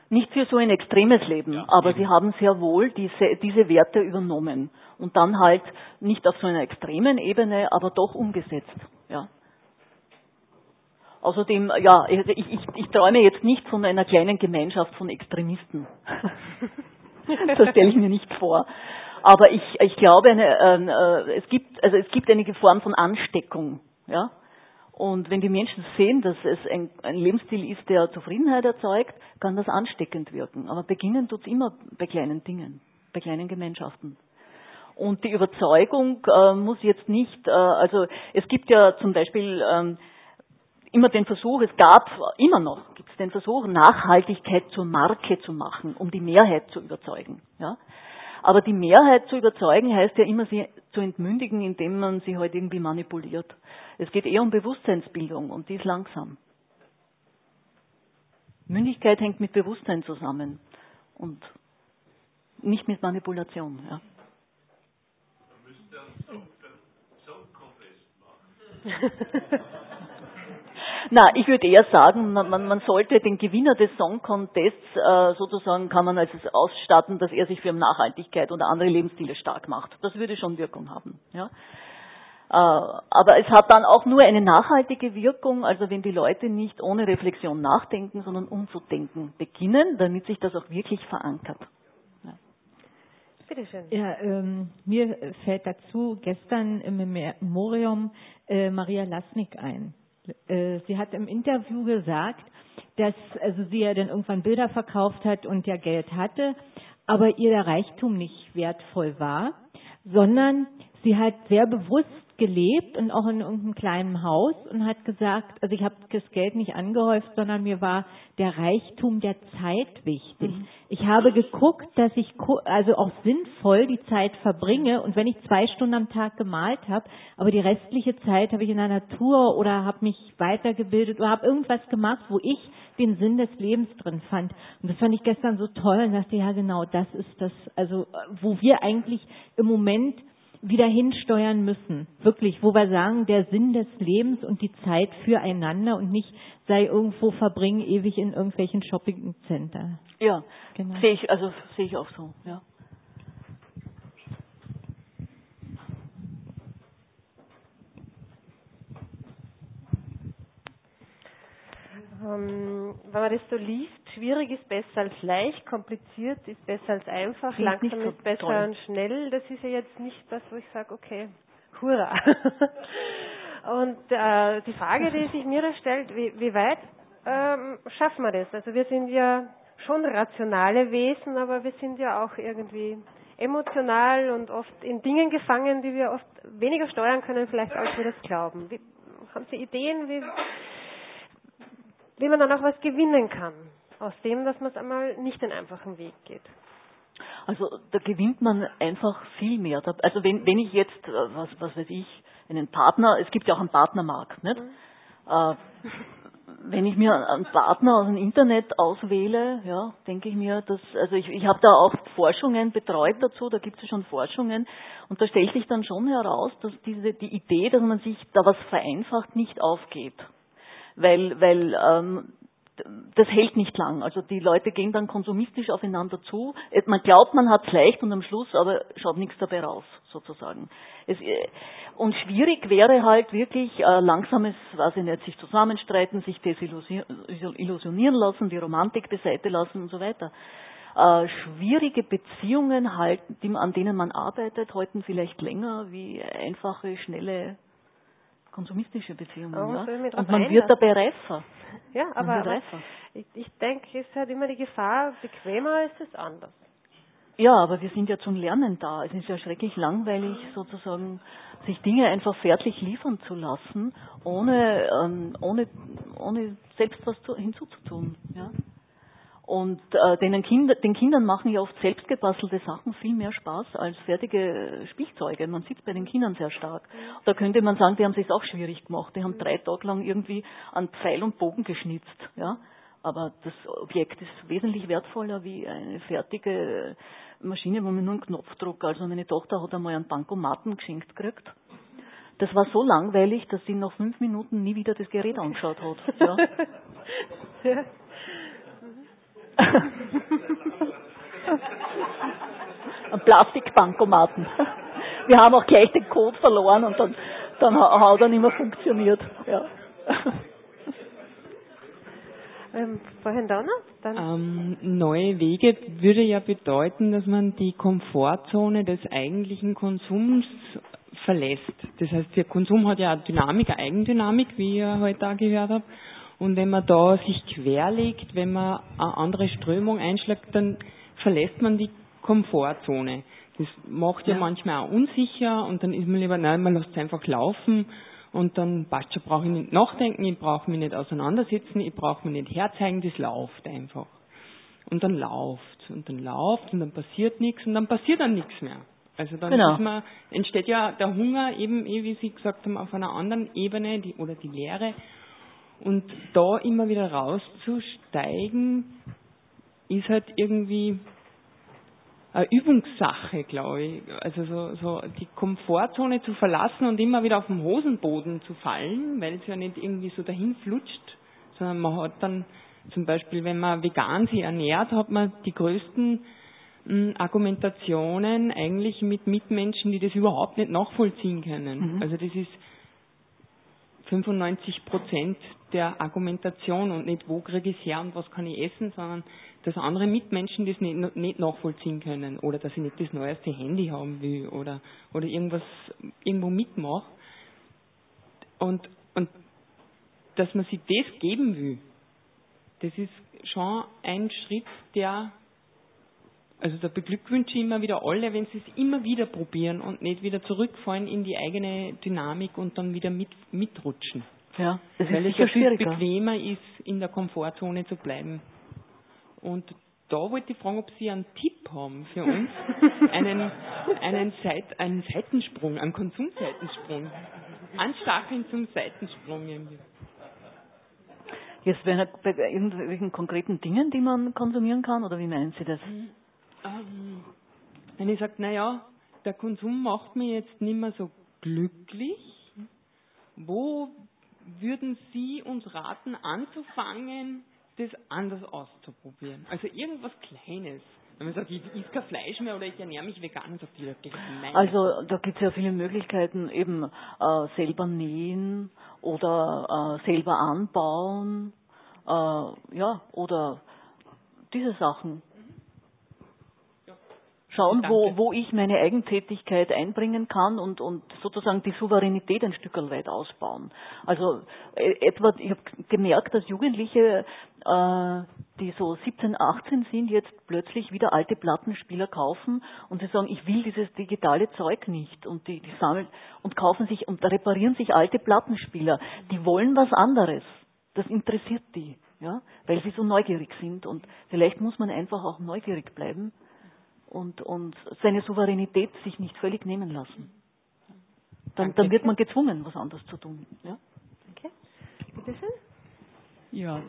S2: Nicht für so ein extremes Leben,
S3: Ja,
S2: aber
S3: eben.
S2: sie haben sehr wohl diese Werte übernommen und dann halt nicht auf so einer extremen Ebene, aber doch umgesetzt. Ja. Außerdem, ja, ich träume jetzt nicht von einer kleinen Gemeinschaft von Extremisten. Das stelle ich mir nicht vor. Aber ich glaube, es gibt eine Form von Ansteckung. Ja? Und wenn die Menschen sehen, dass es ein Lebensstil ist, der Zufriedenheit erzeugt, kann das ansteckend wirken. Aber beginnen tut es immer bei kleinen Dingen, bei kleinen Gemeinschaften. Und die Überzeugung muss jetzt nicht, also es gibt ja zum Beispiel immer den Versuch, es gab immer noch, gibt es den Versuch, Nachhaltigkeit zur Marke zu machen, um die Mehrheit zu überzeugen. Ja? Aber die Mehrheit zu überzeugen heißt ja immer, sie zu entmündigen, indem man sie halt irgendwie manipuliert. Es geht eher um Bewusstseinsbildung und die ist langsam. Mündigkeit hängt mit Bewusstsein zusammen und nicht mit Manipulation. Ja.
S4: Man müsste einen Song-Contest machen.
S2: Na, ich würde eher sagen, man sollte den Gewinner des Song Contests sozusagen, kann man als ausstatten, dass er sich für Nachhaltigkeit oder andere Lebensstile stark macht. Das würde schon Wirkung haben. Ja. Aber es hat dann auch nur eine nachhaltige Wirkung, also wenn die Leute nicht ohne Reflexion nachdenken, sondern umzudenken beginnen, damit sich das auch wirklich verankert. Ja.
S1: Bitte schön.
S5: Ja, mir fällt dazu gestern im Memorium Maria Lasnik ein. Sie hat im Interview gesagt, dass sie ja dann irgendwann Bilder verkauft hat und ja Geld hatte, aber ihr der Reichtum nicht wertvoll war, sondern sie hat sehr bewusst gelebt und auch in irgendeinem kleinen Haus und hat gesagt, also ich habe das Geld nicht angehäuft, sondern mir war der Reichtum der Zeit wichtig. Ich habe geguckt, dass ich also auch sinnvoll die Zeit verbringe und wenn ich 2 Stunden am Tag gemalt habe, aber die restliche Zeit habe ich in der Natur oder habe mich weitergebildet oder habe irgendwas gemacht, wo ich den Sinn des Lebens drin fand. Und das fand ich gestern so toll und dachte, ja genau, das ist das, also wo wir eigentlich im Moment wieder hinsteuern müssen. Wirklich, wo wir sagen, der Sinn des Lebens und die Zeit füreinander und nicht sei irgendwo verbringen, ewig in irgendwelchen Shopping-Center.
S2: Ja,
S5: Genau.
S2: sehe ich auch so, ja.
S1: Wenn man das so liest, schwierig ist besser als leicht, kompliziert ist besser als einfach,
S2: Finde ich
S1: langsam
S2: nicht so
S1: ist besser
S2: toll.
S1: und schnell. Das ist ja jetzt nicht das, wo ich sage, okay, hurra. Und die Frage, die sich mir da stellt, wie weit schaffen wir das? Also wir sind ja schon rationale Wesen, aber wir sind ja auch irgendwie emotional und oft in Dingen gefangen, die wir oft weniger steuern können, vielleicht als wir das glauben. Haben Sie Ideen, wie man dann auch was gewinnen kann, aus dem, dass man es einmal nicht den einfachen Weg geht?
S2: Also da gewinnt man einfach viel mehr. Also wenn ich jetzt, was weiß ich, einen Partner, es gibt ja auch einen Partnermarkt, nicht? Wenn ich mir einen Partner aus dem Internet auswähle, ja, denke ich mir, also ich habe da auch Forschungen betreut dazu, da gibt es schon Forschungen und da stellt sich dann schon heraus, dass die Idee, dass man sich da was vereinfacht, nicht aufgeht. Weil das hält nicht lang. Also die Leute gehen dann konsumistisch aufeinander zu. Man glaubt, man hat es leicht und am Schluss aber schaut nichts dabei raus, sozusagen. Und schwierig wäre halt wirklich langsames, weiß ich nicht, sich zusammenstreiten, sich desillusionieren lassen, die Romantik beiseite lassen und so weiter. Schwierige Beziehungen halten, an denen man arbeitet, halten vielleicht länger wie einfache, schnelle konsumistische Beziehungen. Ja? Und man wird dabei reifer.
S1: Ja, aber ich denke, es ist halt immer die Gefahr, bequemer ist es anders.
S2: Ja, aber wir sind ja zum Lernen da. Es ist ja schrecklich langweilig, sozusagen, sich Dinge einfach fertig liefern zu lassen, ohne selbst was hinzuzutun. Ja? Und den Kindern machen ja oft selbstgebastelte Sachen viel mehr Spaß als fertige Spielzeuge. Man sieht es bei den Kindern sehr stark. Da könnte man sagen, die haben es sich auch schwierig gemacht. Die haben 3 Tage lang irgendwie an Pfeil und Bogen geschnitzt. Ja? Aber das Objekt ist wesentlich wertvoller wie eine fertige Maschine, wo man nur einen Knopf drückt. Also meine Tochter hat einmal einen Bankomaten geschenkt gekriegt. Das war so langweilig, dass sie nach 5 Minuten nie wieder das Gerät angeschaut hat. Ja?
S1: Ja.
S2: Ein Plastikbankomaten. Wir haben auch gleich den Code verloren und dann hat er nicht mehr funktioniert. Ja.
S1: Vorhin da noch? Dann.
S6: Neue Wege würde ja bedeuten, dass man die Komfortzone des eigentlichen Konsums verlässt. Das heißt, der Konsum hat ja eine Dynamik, eine Eigendynamik, wie ihr heute auch gehört habt. Und wenn man da sich querlegt, wenn man eine andere Strömung einschlägt, dann verlässt man die Komfortzone. Das macht ja manchmal auch unsicher und dann ist man lieber, nein, man lässt es einfach laufen und dann passt schon, brauche ich nicht nachdenken, ich brauche mich nicht auseinandersetzen, ich brauche mich nicht herzeigen, das läuft einfach. Und dann läuft und dann passiert nichts und dann passiert dann nichts mehr. Also dann entsteht ja der Hunger eben, wie Sie gesagt haben, auf einer anderen Ebene oder die Leere. Und da immer wieder rauszusteigen, ist halt irgendwie eine Übungssache, glaube ich. Also so die Komfortzone zu verlassen und immer wieder auf den Hosenboden zu fallen, weil es ja nicht irgendwie so dahin flutscht, sondern man hat dann zum Beispiel, wenn man vegan sich ernährt, hat man die größten Argumentationen eigentlich mit Mitmenschen, die das überhaupt nicht nachvollziehen können. Mhm. Also das ist 95% der Argumentation und nicht, wo kriege ich es her und was kann ich essen, sondern dass andere Mitmenschen das nicht nachvollziehen können oder dass ich nicht das neueste Handy haben will oder irgendwas irgendwo mitmache. Und dass man sich das geben will, das ist schon ein Schritt, also da beglückwünsche ich immer wieder alle, wenn sie es immer wieder probieren und nicht wieder zurückfallen in die eigene Dynamik und dann wieder mitrutschen.
S2: Ja, das
S6: weil
S2: ist
S6: es ja viel
S2: schwieriger.
S6: bequemer ist, in der Komfortzone zu bleiben. Und da wollte ich fragen, ob Sie einen Tipp haben für uns, einen Seitensprung, einen Konsumseitensprung, anstacheln zum Seitensprung irgendwie.
S2: Jetzt bei irgendwelchen konkreten Dingen, die man konsumieren kann, oder wie meinen Sie das?
S6: Wenn ich sage, naja, der Konsum macht mich jetzt nicht mehr so glücklich, wo würden Sie uns raten, anzufangen, das anders auszuprobieren? Also irgendwas Kleines. Wenn man sagt, ich esse kein Fleisch mehr oder ich ernähre mich vegan, und sagt die Leute, nein.
S2: Also da gibt es ja viele Möglichkeiten, eben selber nähen oder selber anbauen, oder diese Sachen. Schauen, wo ich meine Eigentätigkeit einbringen kann und sozusagen die Souveränität ein Stück weit ausbauen. Also ich habe gemerkt, dass Jugendliche, die so 17, 18 sind, jetzt plötzlich wieder alte Plattenspieler kaufen und sie sagen, ich will dieses digitale Zeug nicht und die sammeln und kaufen sich und reparieren sich alte Plattenspieler. Die wollen was anderes. Das interessiert die, ja, weil sie so neugierig sind und vielleicht muss man einfach auch neugierig bleiben. Und seine Souveränität sich nicht völlig nehmen lassen. Dann wird man gezwungen, was anderes zu tun. Ja?
S1: Okay. Bitte schön.
S7: Ja,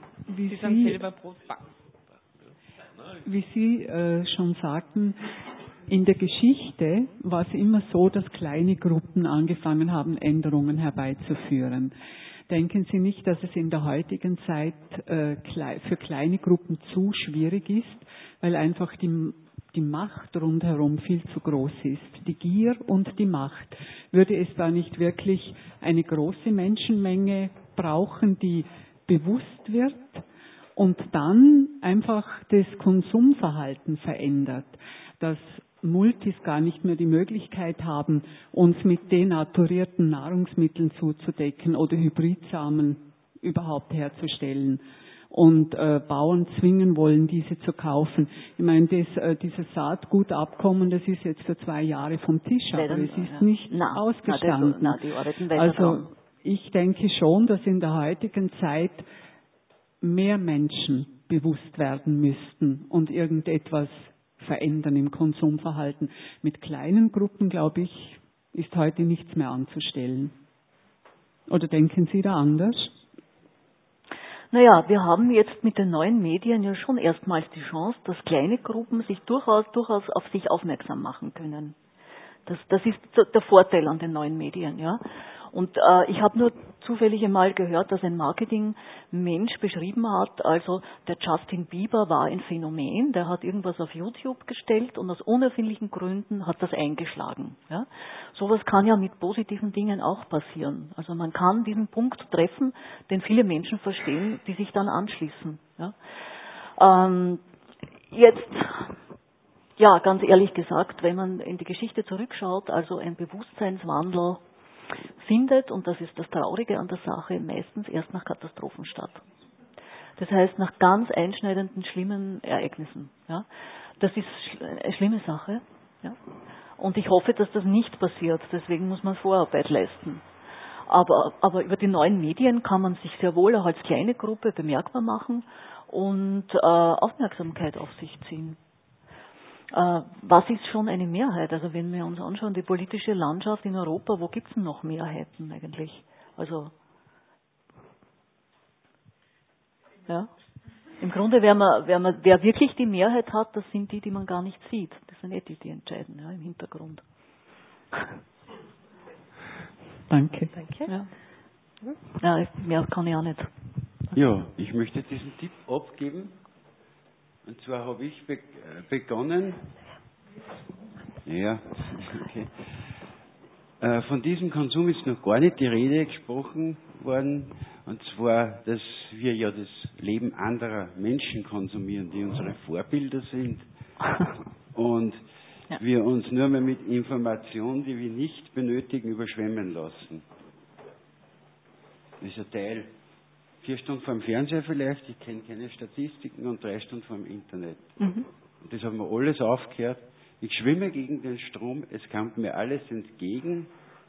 S7: wie Sie schon sagten, in der Geschichte war es immer so, dass kleine Gruppen angefangen haben, Änderungen herbeizuführen. Denken Sie nicht, dass es in der heutigen Zeit für kleine Gruppen zu schwierig ist, weil einfach die Macht rundherum viel zu groß ist, die Gier und die Macht. Würde es da nicht wirklich eine große Menschenmenge brauchen, die bewusst wird und dann einfach das Konsumverhalten verändert, dass Multis gar nicht mehr die Möglichkeit haben, uns mit denaturierten Nahrungsmitteln zuzudecken oder Hybridsamen überhaupt herzustellen. Und Bauern zwingen wollen, diese zu kaufen. Ich meine, dieses Saatgutabkommen, das ist jetzt für 2 Jahre vom Tisch, aber es ist nicht ausgestanden. Also ich denke schon, dass in der heutigen Zeit mehr Menschen bewusst werden müssten und irgendetwas verändern im Konsumverhalten. Mit kleinen Gruppen, glaube ich, ist heute nichts mehr anzustellen. Oder denken Sie da anders?
S2: Naja, wir haben jetzt mit den neuen Medien ja schon erstmals die Chance, dass kleine Gruppen sich durchaus auf sich aufmerksam machen können. Das ist der Vorteil an den neuen Medien, ja. Und ich habe nur zufällig einmal gehört, dass ein Marketingmensch beschrieben hat, also der Justin Bieber war ein Phänomen, der hat irgendwas auf YouTube gestellt und aus unerfindlichen Gründen hat das eingeschlagen. Ja? Sowas kann ja mit positiven Dingen auch passieren. Also man kann diesen Punkt treffen, den viele Menschen verstehen, die sich dann anschließen. Ja? Jetzt, ja, ganz ehrlich gesagt, wenn man in die Geschichte zurückschaut, also ein Bewusstseinswandel findet, und das ist das Traurige an der Sache, meistens erst nach Katastrophen statt. Das heißt, nach ganz einschneidenden, schlimmen Ereignissen. Ja. Das ist eine schlimme Sache. Ja. Und ich hoffe, dass das nicht passiert. Deswegen muss man Vorarbeit leisten. Aber über die neuen Medien kann man sich sehr wohl auch als kleine Gruppe bemerkbar machen und Aufmerksamkeit auf sich ziehen. Was ist schon eine Mehrheit? Also wenn wir uns anschauen, die politische Landschaft in Europa, wo gibt es denn noch Mehrheiten eigentlich? Also ja, im Grunde wer wirklich die Mehrheit hat, das sind die man gar nicht sieht. Das sind die entscheiden, ja, im Hintergrund.
S7: Danke.
S2: Ja, mehr kann ich auch nicht.
S8: Ja, ich möchte diesen Tipp abgeben. Und zwar habe ich begonnen, ja, okay. Von diesem Konsum ist noch gar nicht die Rede gesprochen worden, und zwar, dass wir ja das Leben anderer Menschen konsumieren, die unsere Vorbilder sind, und wir uns nur mehr mit Informationen, die wir nicht benötigen, überschwemmen lassen. Das ist ein Teil. 4 Stunden vor dem Fernseher vielleicht, ich kenne keine Statistiken, und 3 Stunden vor dem Internet. Und das haben wir alles aufgehört. Ich schwimme gegen den Strom, es kommt mir alles entgegen.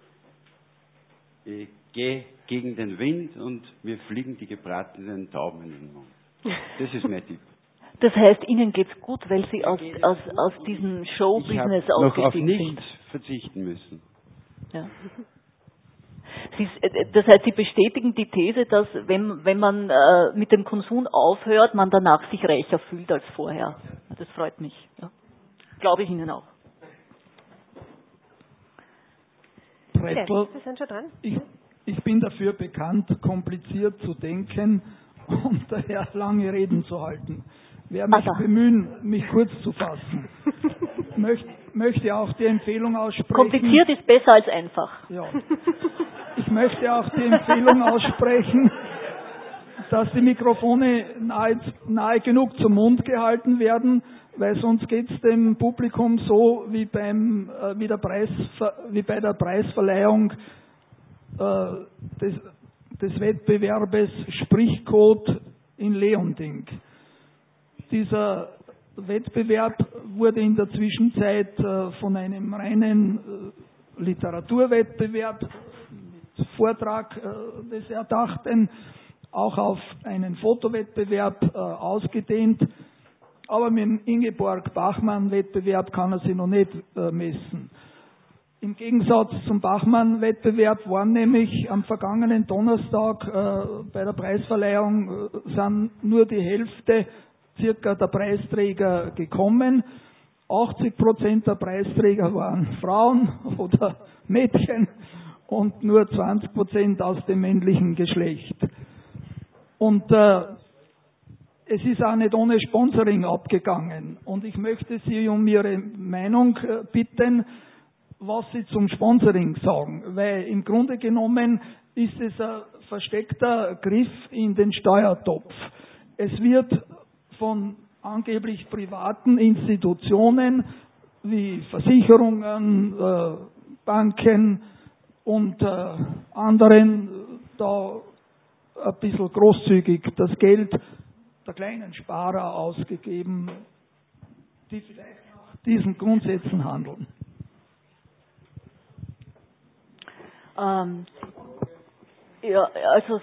S8: Ich gehe gegen den Wind und mir fliegen die gebratenen Tauben in den Mund. Das ist mein Tipp.
S2: Das heißt, Ihnen geht's gut, weil Sie aus diesem Show-Business ausgestiegen sind.
S8: Ich habe noch auf nichts verzichten müssen.
S2: Ja. Das heißt, Sie bestätigen die These, dass wenn man mit dem Konsum aufhört, man danach sich reicher fühlt als vorher. Das freut mich. Ja. Glaube ich Ihnen auch.
S9: Brettl, ich bin dafür bekannt, kompliziert zu denken und daher lange Reden zu halten. Werde mich bemühen, mich kurz zu fassen. Möchte auch die Empfehlung aussprechen.
S2: Kompliziert ist besser als einfach.
S9: Ja. Ich möchte auch die Empfehlung aussprechen, dass die Mikrofone nahe genug zum Mund gehalten werden, weil sonst geht es dem Publikum so wie bei der Preisverleihung des Wettbewerbes Sprichcode in Leonding. Dieser Wettbewerb wurde in der Zwischenzeit von einem reinen Literaturwettbewerb mit Vortrag des Erdachten auch auf einen Fotowettbewerb ausgedehnt. Aber mit dem Ingeborg-Bachmann-Wettbewerb kann er sich noch nicht messen. Im Gegensatz zum Bachmann-Wettbewerb waren nämlich am vergangenen Donnerstag bei der Preisverleihung sind nur die Hälfte circa der Preisträger gekommen. 80% der Preisträger waren Frauen oder Mädchen und nur 20% aus dem männlichen Geschlecht. Und es ist auch nicht ohne Sponsoring abgegangen. Und ich möchte Sie um Ihre Meinung bitten, was Sie zum Sponsoring sagen. Weil im Grunde genommen ist es ein versteckter Griff in den Steuertopf. Es wird von angeblich privaten Institutionen wie Versicherungen, Banken und anderen da ein bisschen großzügig das Geld der kleinen Sparer ausgegeben, die vielleicht nach diesen Grundsätzen handeln.
S2: Ja, also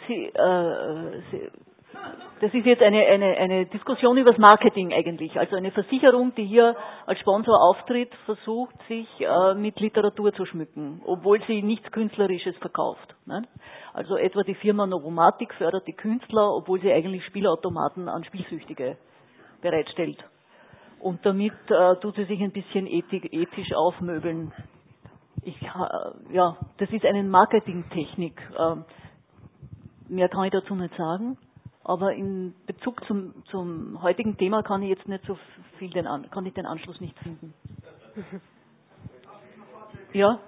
S2: das ist jetzt eine Diskussion über das Marketing eigentlich. Also eine Versicherung, die hier als Sponsor auftritt, versucht sich mit Literatur zu schmücken, obwohl sie nichts Künstlerisches verkauft. Ne? Also etwa die Firma Novomatic fördert die Künstler, obwohl sie eigentlich Spielautomaten an Spielsüchtige bereitstellt. Und damit tut sie sich ein bisschen ethisch aufmöbeln. das ist eine Marketingtechnik. Mehr kann ich dazu nicht sagen, aber in Bezug zum heutigen Thema kann ich jetzt nicht so viel kann ich den Anschluss nicht finden. Ja.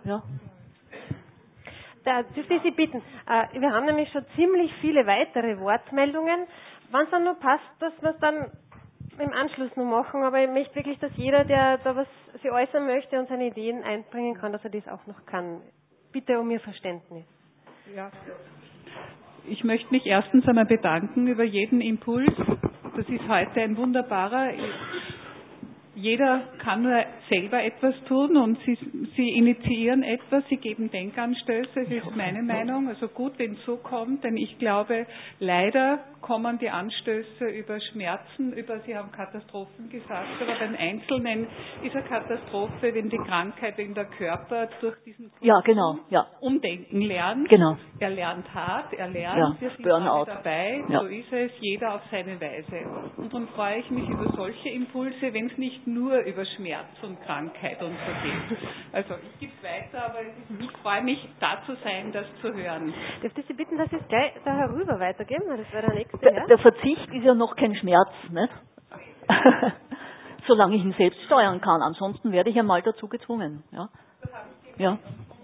S1: Da dürfte ich Sie bitten. Wir haben nämlich schon ziemlich viele weitere Wortmeldungen. Wenn es dann nur passt, dass wir es dann im Anschluss noch machen, aber ich möchte wirklich, dass jeder, der da was sich äußern möchte und seine Ideen einbringen kann, dass er das auch noch kann. Bitte um Ihr Verständnis.
S7: Ja. Ich möchte mich erstens einmal bedanken über jeden Impuls. Das ist heute ein wunderbarer. Jeder kann nur selber etwas tun und sie initiieren etwas, sie geben Denkanstöße, das ist meine Meinung. Also gut, wenn es so kommt, denn ich glaube, leider kommen die Anstöße über Schmerzen, Sie haben Katastrophen gesagt, aber beim Einzelnen ist eine Katastrophe, wenn die Krankheit, wenn der Körper durch diesen Umdenken lernt.
S2: Genau.
S7: Er lernt hart, wir sind alle dabei, so ist es, jeder auf seine Weise. Und darum freue ich mich über solche Impulse, wenn es nicht nur über Schmerz und Krankheit und so geht. Also ich gebe es weiter, aber ich freue mich, da zu sein, das zu hören.
S1: Dürfte ich Sie bitten, dass Sie es gleich da herüber weitergeben? Das wäre der nächste.
S2: Der Verzicht ist ja noch kein Schmerz, nicht? Solange ich ihn selbst steuern kann. Ansonsten werde ich einmal dazu gezwungen. Ja.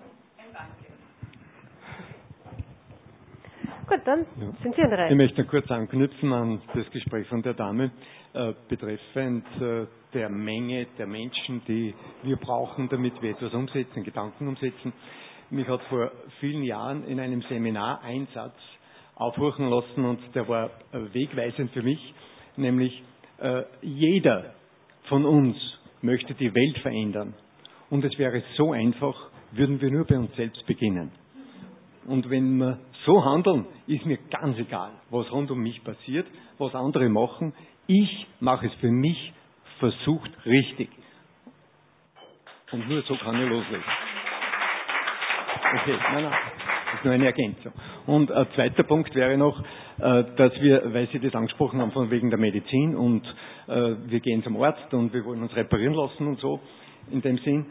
S1: Gut, dann sind Sie an der Reihe.
S10: Ich möchte kurz anknüpfen an das Gespräch von der Dame betreffend der Menge der Menschen, die wir brauchen, damit wir etwas umsetzen, Gedanken umsetzen. Mich hat vor vielen Jahren in einem Seminar ein Satz aufhorchen lassen und der war wegweisend für mich, nämlich jeder von uns möchte die Welt verändern und es wäre so einfach, würden wir nur bei uns selbst beginnen. Und wenn wir so handeln, ist mir ganz egal, was rund um mich passiert, was andere machen. Ich mache es für mich versucht richtig. Und nur so kann ich loslegen. Okay, nein, das ist nur eine Ergänzung. Und ein zweiter Punkt wäre noch, dass wir, weil Sie das angesprochen haben, von wegen der Medizin und wir gehen zum Arzt und wir wollen uns reparieren lassen und so, in dem Sinn,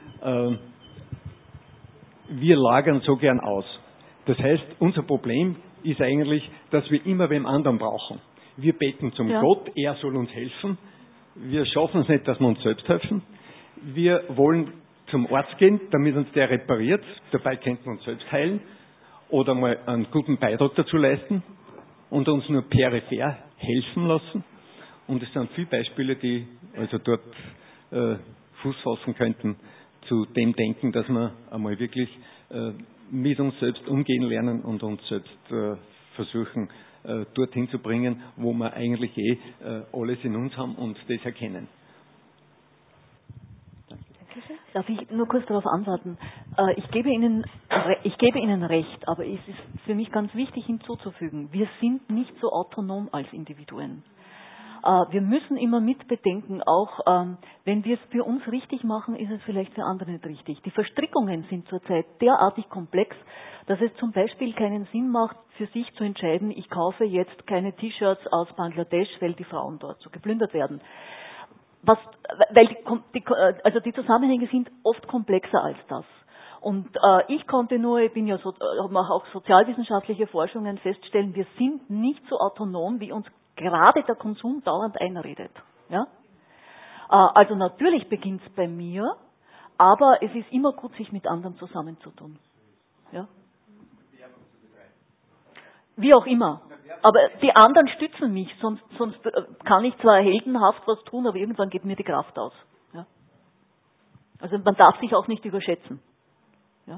S10: wir lagern so gern aus. Das heißt, unser Problem ist eigentlich, dass wir immer wem anderen brauchen. Wir beten zum Gott, er soll uns helfen. Wir schaffen es nicht, dass wir uns selbst helfen. Wir wollen zum Arzt gehen, damit uns der repariert. Dabei könnten wir uns selbst heilen oder mal einen guten Beitrag dazu leisten und uns nur peripher helfen lassen. Und es sind viele Beispiele, die also dort Fuß fassen könnten zu dem Denken, dass wir einmal wirklich mit uns selbst umgehen lernen und uns selbst versuchen, dorthin zu bringen, wo wir eigentlich alles in uns haben und das erkennen.
S2: Darf ich nur kurz darauf antworten? Ich gebe Ihnen recht, aber es ist für mich ganz wichtig hinzuzufügen, wir sind nicht so autonom als Individuen. Wir müssen immer mitbedenken, auch wenn wir es für uns richtig machen, ist es vielleicht für andere nicht richtig. Die Verstrickungen sind zurzeit derartig komplex, dass es zum Beispiel keinen Sinn macht, für sich zu entscheiden, ich kaufe jetzt keine T-Shirts aus Bangladesch, weil die Frauen dort so geplündert werden. Weil die Zusammenhänge sind oft komplexer als das. Und ich bin ja mache auch sozialwissenschaftliche Forschungen feststellen, wir sind nicht so autonom, wie uns gerade der Konsum dauernd einredet. Ja? Also natürlich beginnt es bei mir, aber es ist immer gut, sich mit anderen zusammenzutun. Ja? Wie auch immer. Aber die anderen stützen mich, sonst kann ich zwar heldenhaft was tun, aber irgendwann geht mir die Kraft aus. Ja? Also man darf sich auch nicht überschätzen. Ja?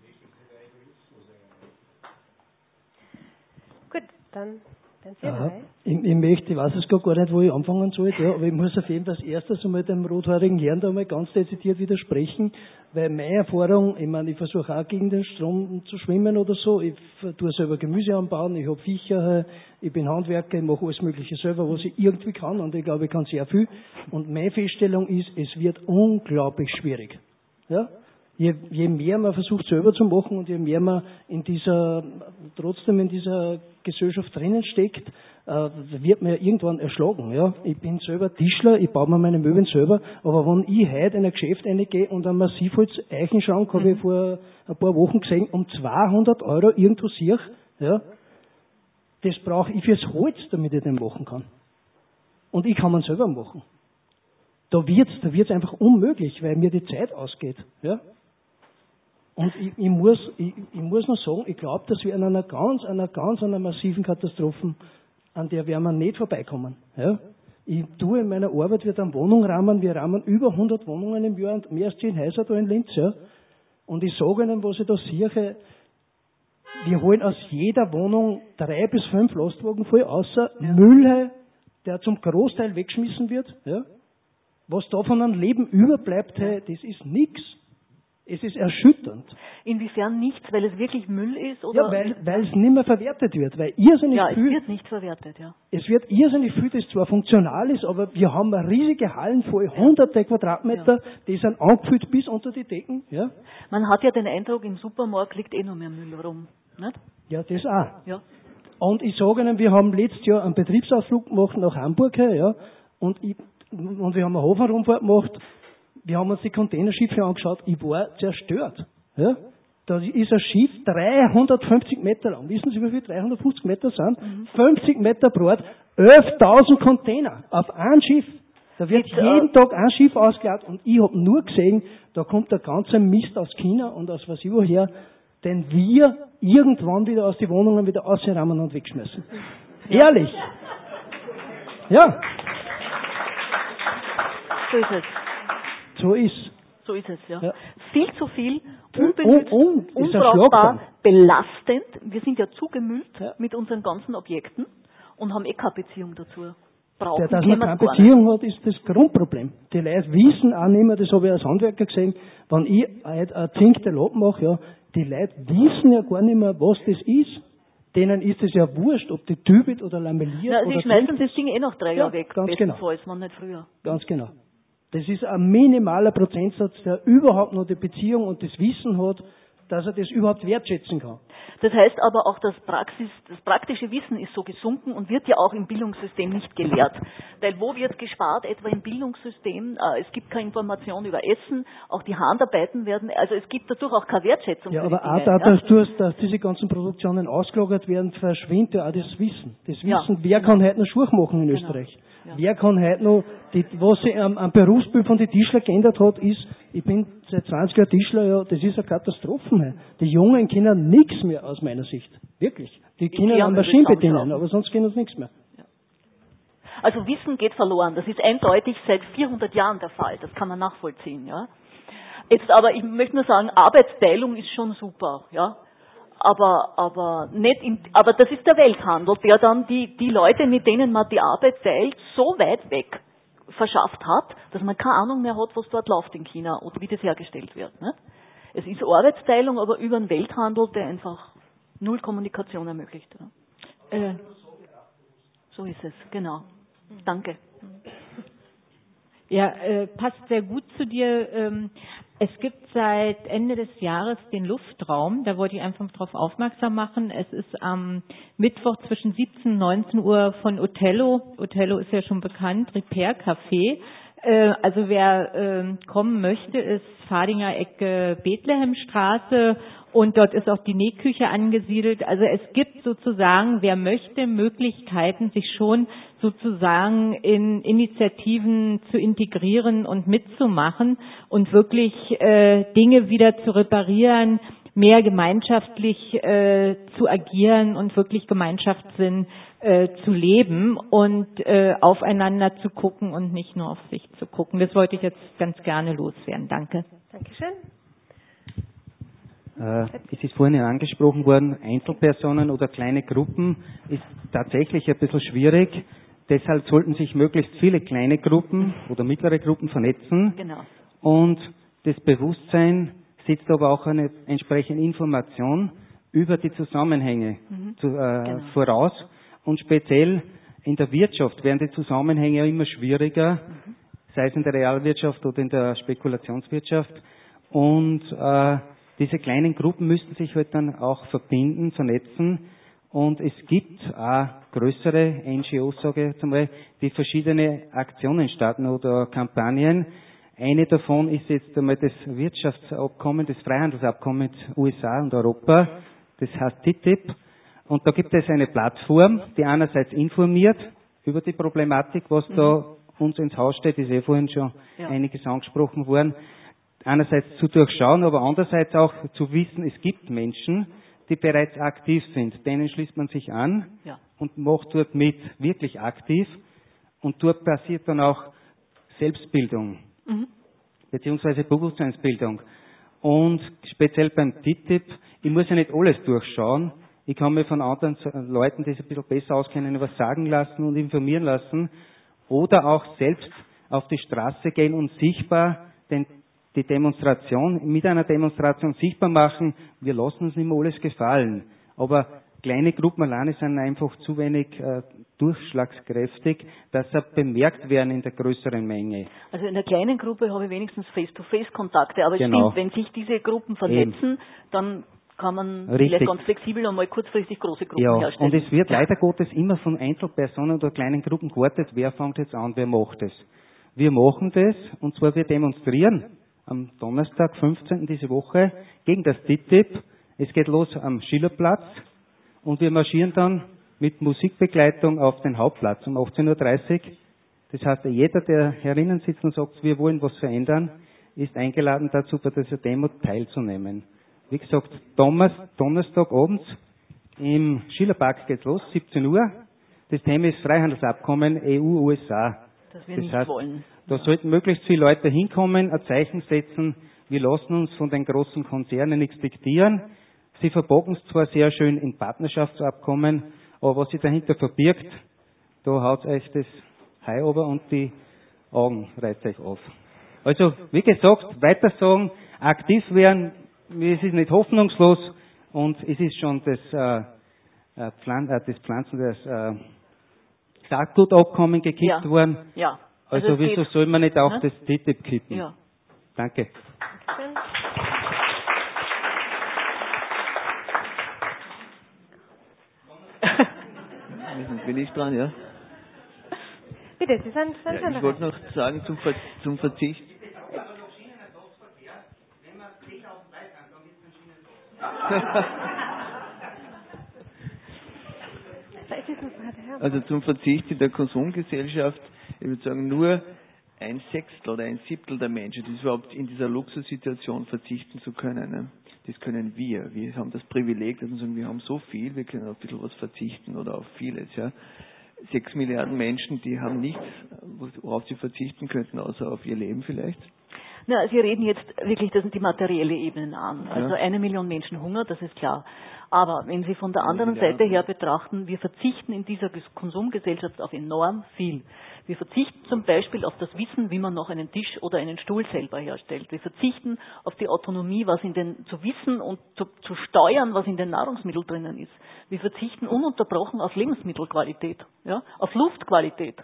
S1: Gut, dann
S11: ich weiß es gar nicht, wo ich anfangen soll, ja, aber ich muss auf jeden Fall als erstes einmal dem rothaarigen Herrn da mal ganz dezidiert widersprechen, weil meine Erfahrung, ich versuche auch gegen den Strom zu schwimmen oder so, ich tue selber Gemüse anbauen, ich habe Viecher, ich bin Handwerker, ich mache alles Mögliche selber, was ich irgendwie kann und ich glaube, ich kann sehr viel und meine Feststellung ist, es wird unglaublich schwierig. Ja? Je mehr man versucht selber zu machen und je mehr man trotzdem in dieser Gesellschaft drinnen steckt, wird man ja irgendwann erschlagen. Ja? Ich bin selber Tischler, ich baue mir meine Möbeln selber, aber wenn ich heute in ein Geschäft reingehe und einen Massivholz-Eichenschrank, habe ich vor ein paar Wochen gesehen, um 200 € irgendwo sehe, ja, das brauche ich fürs Holz, damit ich den machen kann. Und ich kann man selber machen. Da wird's einfach unmöglich, weil mir die Zeit ausgeht. Ja? Und ich muss noch sagen, ich glaube, dass wir an einer ganz massiven Katastrophe, an der werden wir nicht vorbeikommen. Ja? Ich tue in meiner Arbeit, wir dann Wohnungen rahmen, wir rahmen über 100 Wohnungen im Jahr und mehr als 10 Häuser da in Linz. Ja? Und ich sage Ihnen, was ich da sehe, wir holen aus jeder Wohnung 3 bis 5 Lastwagen voll, außer Müll, der zum Großteil weggeschmissen wird. Ja? Was da von einem Leben überbleibt, das ist nichts. Es ist erschütternd.
S2: Inwiefern nichts, weil es wirklich Müll ist? Oder?
S11: Ja, weil es nicht mehr verwertet wird. Weil irrsinnig viel,
S2: es wird nicht verwertet, ja.
S11: Es wird irrsinnig viel, das zwar funktional ist, aber wir haben riesige Hallen voll, hunderte Quadratmeter, die sind angefüllt bis unter die Decken. Ja.
S2: Man hat ja den Eindruck, im Supermarkt liegt noch mehr Müll rum. Nicht?
S11: Ja, das auch.
S2: Ja.
S11: Und ich sage Ihnen, wir haben letztes Jahr einen Betriebsausflug gemacht nach Hamburg, ja, und wir haben eine Hafenrundfahrt gemacht. Wir haben uns die Containerschiffe angeschaut, ich war zerstört. Ja? Da ist ein Schiff 350 Meter lang. Wissen Sie, wie viel 350 Meter sind? 50 Meter breit, 11.000 Container auf ein Schiff. Da wird jeden Tag ein Schiff ausgeladen und ich habe nur gesehen, da kommt der ganze Mist aus China und aus was ich woher, den wir irgendwann wieder aus den Wohnungen wieder ausrammen und wegschmeißen. Ja. Ehrlich. Ja.
S2: So ist es.
S11: So ist
S2: es, ja. Viel zu viel,
S11: unbrauchbar,
S2: belastend. Wir sind ja zugemüllt mit unseren ganzen Objekten und haben keine Beziehung dazu.
S11: Dass man keine Beziehung hat, ist das Grundproblem. Die Leute wissen auch nicht mehr, das habe ich als Handwerker gesehen, wenn ich ein zinkte Lappen mache, ja, die Leute wissen ja gar nicht mehr, was das ist. Denen ist es ja wurscht, ob die tübelt oder lamelliert.
S2: Sie schmeißen das Ding nach 3 Jahren weg,
S11: ganz
S2: bestenfalls, wenn nicht früher.
S11: Ganz genau. Das ist ein minimaler Prozentsatz, der überhaupt noch die Beziehung und das Wissen hat, dass er das überhaupt wertschätzen kann.
S2: Das heißt aber auch, das praktische Wissen ist so gesunken und wird ja auch im Bildungssystem nicht gelehrt. Weil wo wird gespart? Etwa im Bildungssystem. Es gibt keine Information über Essen, auch die Handarbeiten werden, also es gibt dadurch auch keine Wertschätzung.
S11: Ja, aber auch dadurch, dass diese ganzen Produktionen ausgelagert werden, verschwindet ja auch das Wissen. Das Wissen, wer kann heute noch Schuhe machen in Österreich? Ja. Wer kann heute noch, was sich am Berufsbild von den Tischler geändert hat, ist, ich bin seit 20 Jahren Tischler, ja, das ist eine Katastrophe. Die Jungen kennen nichts mehr aus meiner Sicht. Wirklich. Die können eine Maschine bedienen, aber sonst kennen sie nichts mehr.
S2: Ja. Also Wissen geht verloren. Das ist eindeutig seit 400 Jahren der Fall. Das kann man nachvollziehen, ja. Jetzt aber, ich möchte nur sagen, Arbeitsteilung ist schon super, ja. Aber das ist der Welthandel, der dann die Leute, mit denen man die Arbeit teilt, so weit weg verschafft hat, dass man keine Ahnung mehr hat, was dort läuft in China oder wie das hergestellt wird. Ne? Es ist Arbeitsteilung, aber über einen Welthandel, der einfach null Kommunikation ermöglicht. Ja. So ist es, genau. Danke.
S5: Ja, passt sehr gut zu dir. Es gibt seit Ende des Jahres den Luftraum, da wollte ich einfach darauf aufmerksam machen. Es ist am Mittwoch zwischen 17 und 19 Uhr von Othello ist ja schon bekannt, Repair Café. Also wer kommen möchte, ist Fadinger Ecke Bethlehemstraße und dort ist auch die Nähküche angesiedelt. Also es gibt sozusagen, wer möchte, Möglichkeiten, sich schon sozusagen in Initiativen zu integrieren und mitzumachen und wirklich Dinge wieder zu reparieren, mehr gemeinschaftlich zu agieren und wirklich Gemeinschaftssinn zu leben und aufeinander zu gucken und nicht nur auf sich zu gucken. Das wollte ich jetzt ganz gerne loswerden. Danke.
S1: Dankeschön.
S12: Es ist vorhin angesprochen worden, Einzelpersonen oder kleine Gruppen ist tatsächlich ein bisschen schwierig. Deshalb sollten sich möglichst viele kleine Gruppen oder mittlere Gruppen vernetzen.
S2: Genau.
S12: Und das Bewusstsein setzt aber auch eine entsprechende Information über die Zusammenhänge voraus. Und speziell in der Wirtschaft werden die Zusammenhänge immer schwieriger, sei es in der Realwirtschaft oder in der Spekulationswirtschaft. Und diese kleinen Gruppen müssten sich halt dann auch verbinden, vernetzen. Und es gibt auch größere NGOs, sage ich jetzt einmal, die verschiedene Aktionen starten oder Kampagnen. Eine davon ist jetzt einmal das Wirtschaftsabkommen, das Freihandelsabkommen mit USA und Europa. Das heißt TTIP. Und da gibt es eine Plattform, die einerseits informiert über die Problematik, was da uns ins Haus steht, ist vorhin schon einiges angesprochen worden. Einerseits zu durchschauen, aber andererseits auch zu wissen, es gibt Menschen, die bereits aktiv sind. Denen schließt man sich an und macht dort mit, wirklich aktiv. Und dort passiert dann auch Selbstbildung, beziehungsweise Bewusstseinsbildung. Und speziell beim TTIP, ich muss ja nicht alles durchschauen. Ich kann mir von anderen Leuten, die sich ein bisschen besser auskennen, was sagen lassen und informieren lassen. Oder auch selbst auf die Straße gehen und sichtbar die Demonstration, mit einer Demonstration sichtbar machen, wir lassen uns nicht mehr alles gefallen. Aber kleine Gruppen alleine sind einfach zu wenig durchschlagskräftig, dass sie bemerkt werden in der größeren Menge.
S2: Also in der kleinen Gruppe habe ich wenigstens Face-to-Face-Kontakte, aber es stimmt, wenn sich diese Gruppen vernetzen, dann kann man vielleicht ganz flexibel und mal kurzfristig große Gruppen herstellen.
S12: Und es wird leider Gottes immer von Einzelpersonen oder kleinen Gruppen gewartet, wer fängt jetzt an, wer macht es. Wir machen das, und zwar wir demonstrieren am Donnerstag, 15. diese Woche, gegen das TTIP. Es geht los am Schillerplatz und wir marschieren dann mit Musikbegleitung auf den Hauptplatz um 18.30 Uhr. Das heißt, jeder, der herinnen sitzt und sagt, wir wollen was verändern, ist eingeladen dazu, bei dieser Demo teilzunehmen. Wie gesagt, Donnerstagabends im Schillerpark geht's los, 17 Uhr. Das Thema ist Freihandelsabkommen EU-USA.
S2: Das wir nicht wollen.
S12: Da sollten möglichst viele Leute hinkommen, ein Zeichen setzen. Wir lassen uns von den großen Konzernen nichts diktieren. Sie verpacken es zwar sehr schön in Partnerschaftsabkommen, aber was sich dahinter verbirgt, da haut euch das Hai runter und die Augen reißt euch auf. Also, wie gesagt, weiter sagen, aktiv werden, es ist nicht hoffnungslos und es ist schon das Saatgutabkommen gekippt worden.
S2: Ja.
S12: Also wieso soll man nicht auch das TTIP kippen?
S2: Ja.
S12: Danke.
S13: Bin ich dran, ja?
S1: Bitte, Sie sind
S13: ich wollte noch sagen zum Verzicht. Also zum Verzicht in der Konsumgesellschaft, ich würde sagen, nur 1/6 oder 1/7 der Menschen, die überhaupt in dieser Luxussituation verzichten zu können. Ne? Das können wir. Wir haben das Privileg, dass wir sagen, wir haben so viel, wir können auf ein bisschen was verzichten oder auf vieles. Ja. 6 Milliarden Menschen, die haben nichts, worauf sie verzichten könnten, außer auf ihr Leben vielleicht.
S2: Na, Sie reden jetzt wirklich, das sind die materielle Ebenen an. Also 1 Million Menschen hungern, das ist klar. Aber wenn Sie von der anderen Seite her betrachten, wir verzichten in dieser Konsumgesellschaft auf enorm viel. Wir verzichten zum Beispiel auf das Wissen, wie man noch einen Tisch oder einen Stuhl selber herstellt. Wir verzichten auf die Autonomie, zu wissen und zu steuern, was in den Nahrungsmitteln drinnen ist. Wir verzichten ununterbrochen auf Lebensmittelqualität, auf Luftqualität,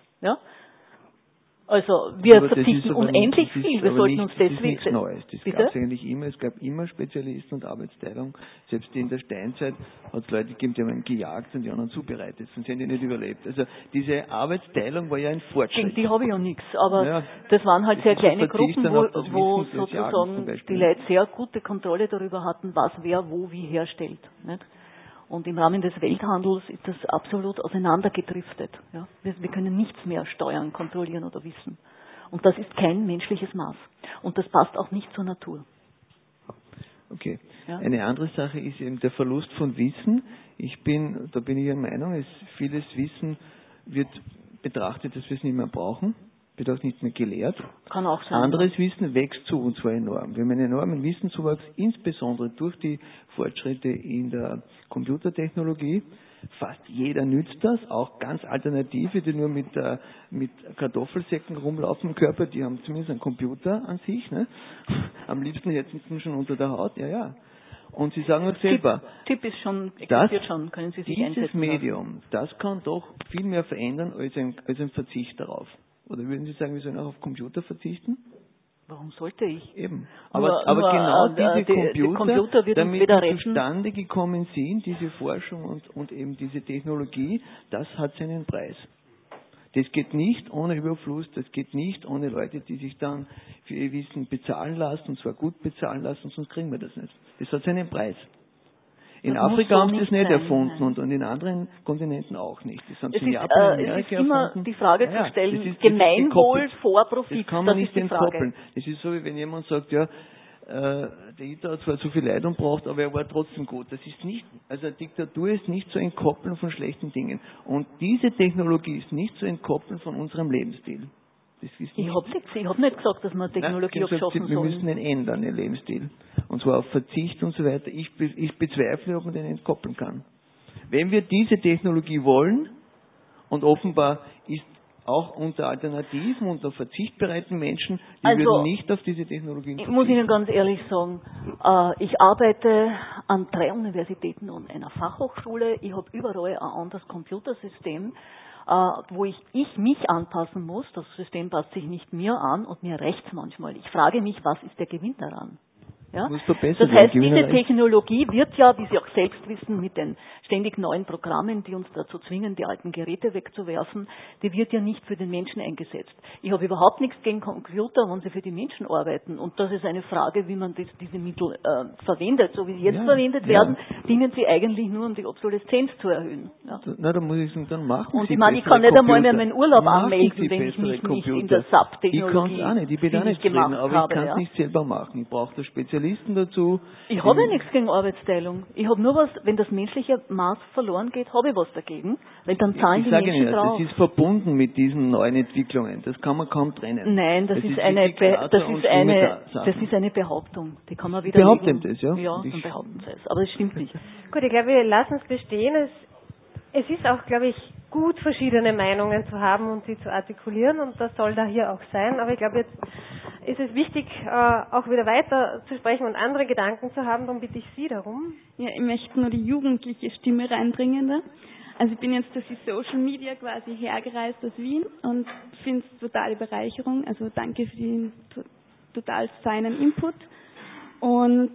S2: Also wir verzichten unendlich viel. Wir sollten uns deswegen.
S13: Das ist nichts Neues. Das gab es eigentlich immer. Es gab immer Spezialisten und Arbeitsteilung. Selbst in der Steinzeit hat es Leute gegeben, die haben gejagt und die anderen zubereitet. Sonst haben die nicht überlebt. Also diese Arbeitsteilung war ja ein Fortschritt.
S2: Gegen die habe ich ja nichts. Aber das waren halt sehr kleine Gruppen, wo sozusagen die Leute sehr gute Kontrolle darüber hatten, was wer wo wie herstellt. Nicht? Und im Rahmen des Welthandels ist das absolut auseinandergedriftet. Ja? Wir können nichts mehr steuern, kontrollieren oder wissen. Und das ist kein menschliches Maß. Und das passt auch nicht zur Natur.
S13: Okay. Ja? Eine andere Sache ist eben der Verlust von Wissen. Da bin ich der Meinung, vieles Wissen wird betrachtet, dass wir es nicht mehr brauchen. Wird auch nicht mehr gelehrt.
S2: Kann auch sein.
S13: Anderes Wissen wächst zu, und zwar enorm. Wir haben einen enormen Wissenszuwachs, insbesondere durch die Fortschritte in der Computertechnologie. Fast jeder nützt das, auch ganz Alternative, die nur mit Kartoffelsäcken rumlaufen im Körper, die haben zumindest einen Computer an sich. Ne? Am liebsten jetzt sitzen schon unter der Haut, ja. Und Sie sagen auch selber,
S2: Tipp ist schon, existiert schon, können Sie sich einsetzen.
S13: Dieses Medium, das kann doch viel mehr verändern als ein Verzicht darauf. Oder würden Sie sagen, wir sollen auch auf Computer verzichten?
S2: Warum sollte ich?
S13: Eben. Aber genau diese Computer damit wir zustande gekommen sind, diese Forschung und eben diese Technologie, das hat seinen Preis. Das geht nicht ohne Überfluss, das geht nicht ohne Leute, die sich dann für ihr Wissen bezahlen lassen, und zwar gut bezahlen lassen, sonst kriegen wir das nicht. Das hat seinen Preis. In Afrika haben sie es nicht erfunden und in anderen Kontinenten auch nicht. Das haben sie in Japan, in Amerika erfunden. Es ist immer
S2: die Frage zu stellen, Gemeinwohl vor Profit.
S13: Das kann man nicht entkoppeln. Das ist so, wie wenn jemand sagt, ja, der Hitler hat zwar so viel Leid umgebracht, aber er war trotzdem gut. Das ist nicht, also Diktatur ist nicht zu entkoppeln von schlechten Dingen. Und diese Technologie ist nicht zu entkoppeln von unserem Lebensstil.
S2: Ich habe nicht gesagt, dass man Technologie abschaffen soll.
S13: Wir müssen den ändern, den Lebensstil. Und zwar auf Verzicht und so weiter. Ich bezweifle, ob man den entkoppeln kann. Wenn wir diese Technologie wollen, und offenbar ist auch unter Alternativen, unter verzichtbereiten Menschen, die würden nicht auf diese Technologien verzichten.
S2: Ich muss Ihnen ganz ehrlich sagen, ich arbeite an 3 Universitäten und einer Fachhochschule. Ich habe überall ein anderes Computersystem, wo ich mich anpassen muss. Das System passt sich nicht mir an und mir reicht's manchmal. Ich frage mich, was ist der Gewinn daran? Ja? Das heißt, diese Technologie wird ja, wie Sie auch selbst wissen, mit den ständig neuen Programmen, die uns dazu zwingen, die alten Geräte wegzuwerfen, die wird ja nicht für den Menschen eingesetzt. Ich habe überhaupt nichts gegen Computer, wenn sie für die Menschen arbeiten. Und das ist eine Frage, wie man diese Mittel verwendet. So wie sie jetzt verwendet werden, dienen sie eigentlich nur, um die Obsoleszenz zu erhöhen. Ja.
S13: Na, da muss ich es dann machen.
S2: Und ich meine, ich kann nicht einmal mehr meinen Urlaub anmelden, wenn ich mich nicht in der SAP-Technologie
S13: ich kann es auch nicht, ich bin auch nicht drin, aber ich kann es nicht selber machen. Ich brauche da Spezialisten dazu.
S2: Ich habe ja nichts gegen Arbeitsteilung. Ich habe nur was, wenn das menschliche Maß verloren geht, habe ich was dagegen, weil dann zahlen die Menschen
S13: Ihnen,
S2: drauf.
S13: Das ist verbunden mit diesen neuen Entwicklungen. Das kann man kaum trennen.
S2: Nein, das ist eine Behauptung. Die kann man wieder
S13: behaupten das, ja?
S2: Ja, dann behaupten sie es. Aber das stimmt nicht.
S1: Gut, ich glaube, wir lassen es bestehen. Es ist auch, glaube ich, gut, verschiedene Meinungen zu haben und sie zu artikulieren, und das soll da hier auch sein. Aber ich glaube, jetzt ist es wichtig, auch wieder weiter zu sprechen und andere Gedanken zu haben. Darum bitte ich Sie darum.
S14: Ja, ich möchte nur die jugendliche Stimme reinbringen. Ne? Also ich bin jetzt durch die Social Media quasi hergereist aus Wien und finde es totale Bereicherung. Also danke für den total feinen Input. Und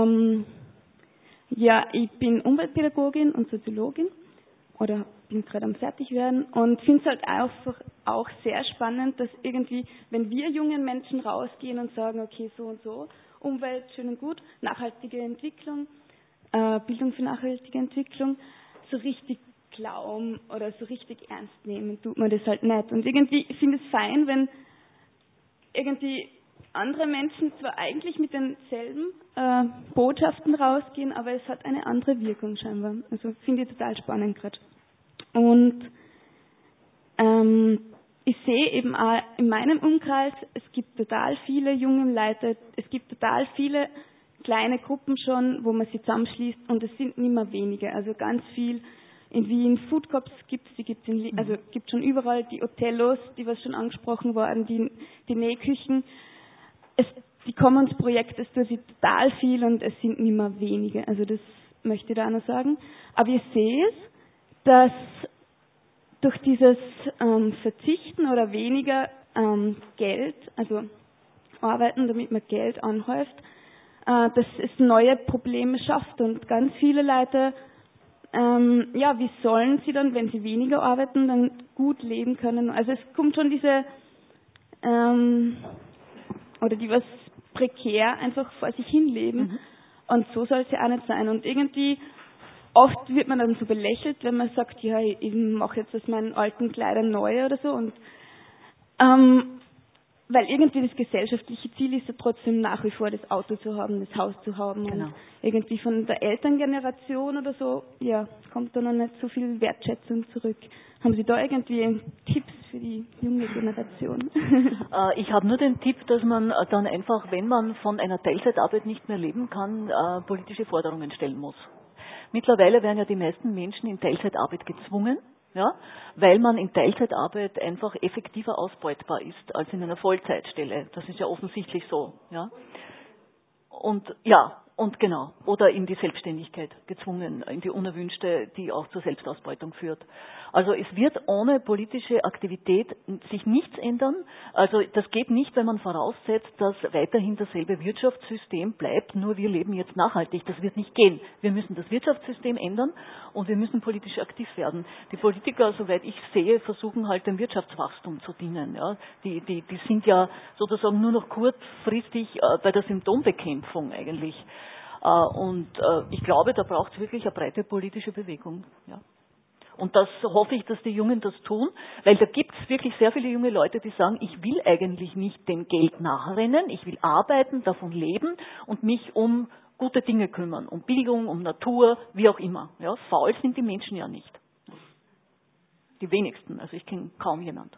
S14: ja, ich bin Umweltpädagogin und Soziologin oder bin gerade am Fertigwerden und finde es halt einfach auch sehr spannend, dass irgendwie, wenn wir jungen Menschen rausgehen und sagen, okay, so und so, Umwelt, schön und gut, nachhaltige Entwicklung, Bildung für nachhaltige Entwicklung, so richtig glauben oder so richtig ernst nehmen, tut man das halt nicht. Und irgendwie finde ich es fein, wenn irgendwie andere Menschen zwar eigentlich mit denselben Botschaften rausgehen, aber es hat eine andere Wirkung scheinbar. Also finde ich total spannend gerade. Und ich sehe eben auch in meinem Umkreis, es gibt total viele junge Leute, es gibt total viele kleine Gruppen schon, wo man sie zusammenschließt, und es sind nicht mehr wenige. Also ganz viel in Wien, Food Cops gibt schon überall, die Othellos, die was schon angesprochen worden, die Nähküchen. Die Commons-Projekte, es tut sich total viel und es sind nicht mehr wenige. Also das möchte ich da auch noch sagen. Aber ich sehe es, dass durch dieses Verzichten oder weniger Geld, also arbeiten, damit man Geld anhäuft, dass es neue Probleme schafft. Und ganz viele Leute, wie sollen sie dann, wenn sie weniger arbeiten, dann gut leben können? Also es kommt schon diese oder die was prekär einfach vor sich hin leben. Und so soll es ja auch nicht sein. Und irgendwie, oft wird man dann so belächelt, wenn man sagt, ja, ich mache jetzt aus meinen alten Kleidern neue oder so. Und weil irgendwie das gesellschaftliche Ziel ist ja trotzdem nach wie vor das Auto zu haben, das Haus zu haben. Genau. Und irgendwie von der Elterngeneration oder so, ja, kommt da noch nicht so viel Wertschätzung zurück. Haben Sie da irgendwie Tipps für die junge Generation?
S2: Ich habe nur den Tipp, dass man dann einfach, wenn man von einer Teilzeitarbeit nicht mehr leben kann, politische Forderungen stellen muss. Mittlerweile werden ja die meisten Menschen in Teilzeitarbeit gezwungen, ja, weil man in Teilzeitarbeit einfach effektiver ausbeutbar ist als in einer Vollzeitstelle. Das ist ja offensichtlich so. Ja. Und ja, Und genau, oder in die Selbstständigkeit gezwungen, in die unerwünschte, die auch zur Selbstausbeutung führt. Also es wird ohne politische Aktivität sich nichts ändern. Also das geht nicht, wenn man voraussetzt, dass weiterhin dasselbe Wirtschaftssystem bleibt, nur wir leben jetzt nachhaltig. Das wird nicht gehen. Wir müssen das Wirtschaftssystem ändern und wir müssen politisch aktiv werden. Die Politiker, soweit ich sehe, versuchen halt dem Wirtschaftswachstum zu dienen. Ja. Die sind ja sozusagen nur noch kurzfristig bei der Symptombekämpfung eigentlich. Und ich glaube, da braucht es wirklich eine breite politische Bewegung. Ja. Und das hoffe ich, dass die Jungen das tun, weil da gibt es wirklich sehr viele junge Leute, die sagen, ich will eigentlich nicht dem Geld nachrennen, ich will arbeiten, davon leben und mich um gute Dinge kümmern, um Bildung, um Natur, wie auch immer. Ja, faul sind die Menschen ja nicht. Die wenigsten, also ich kenne kaum jemand.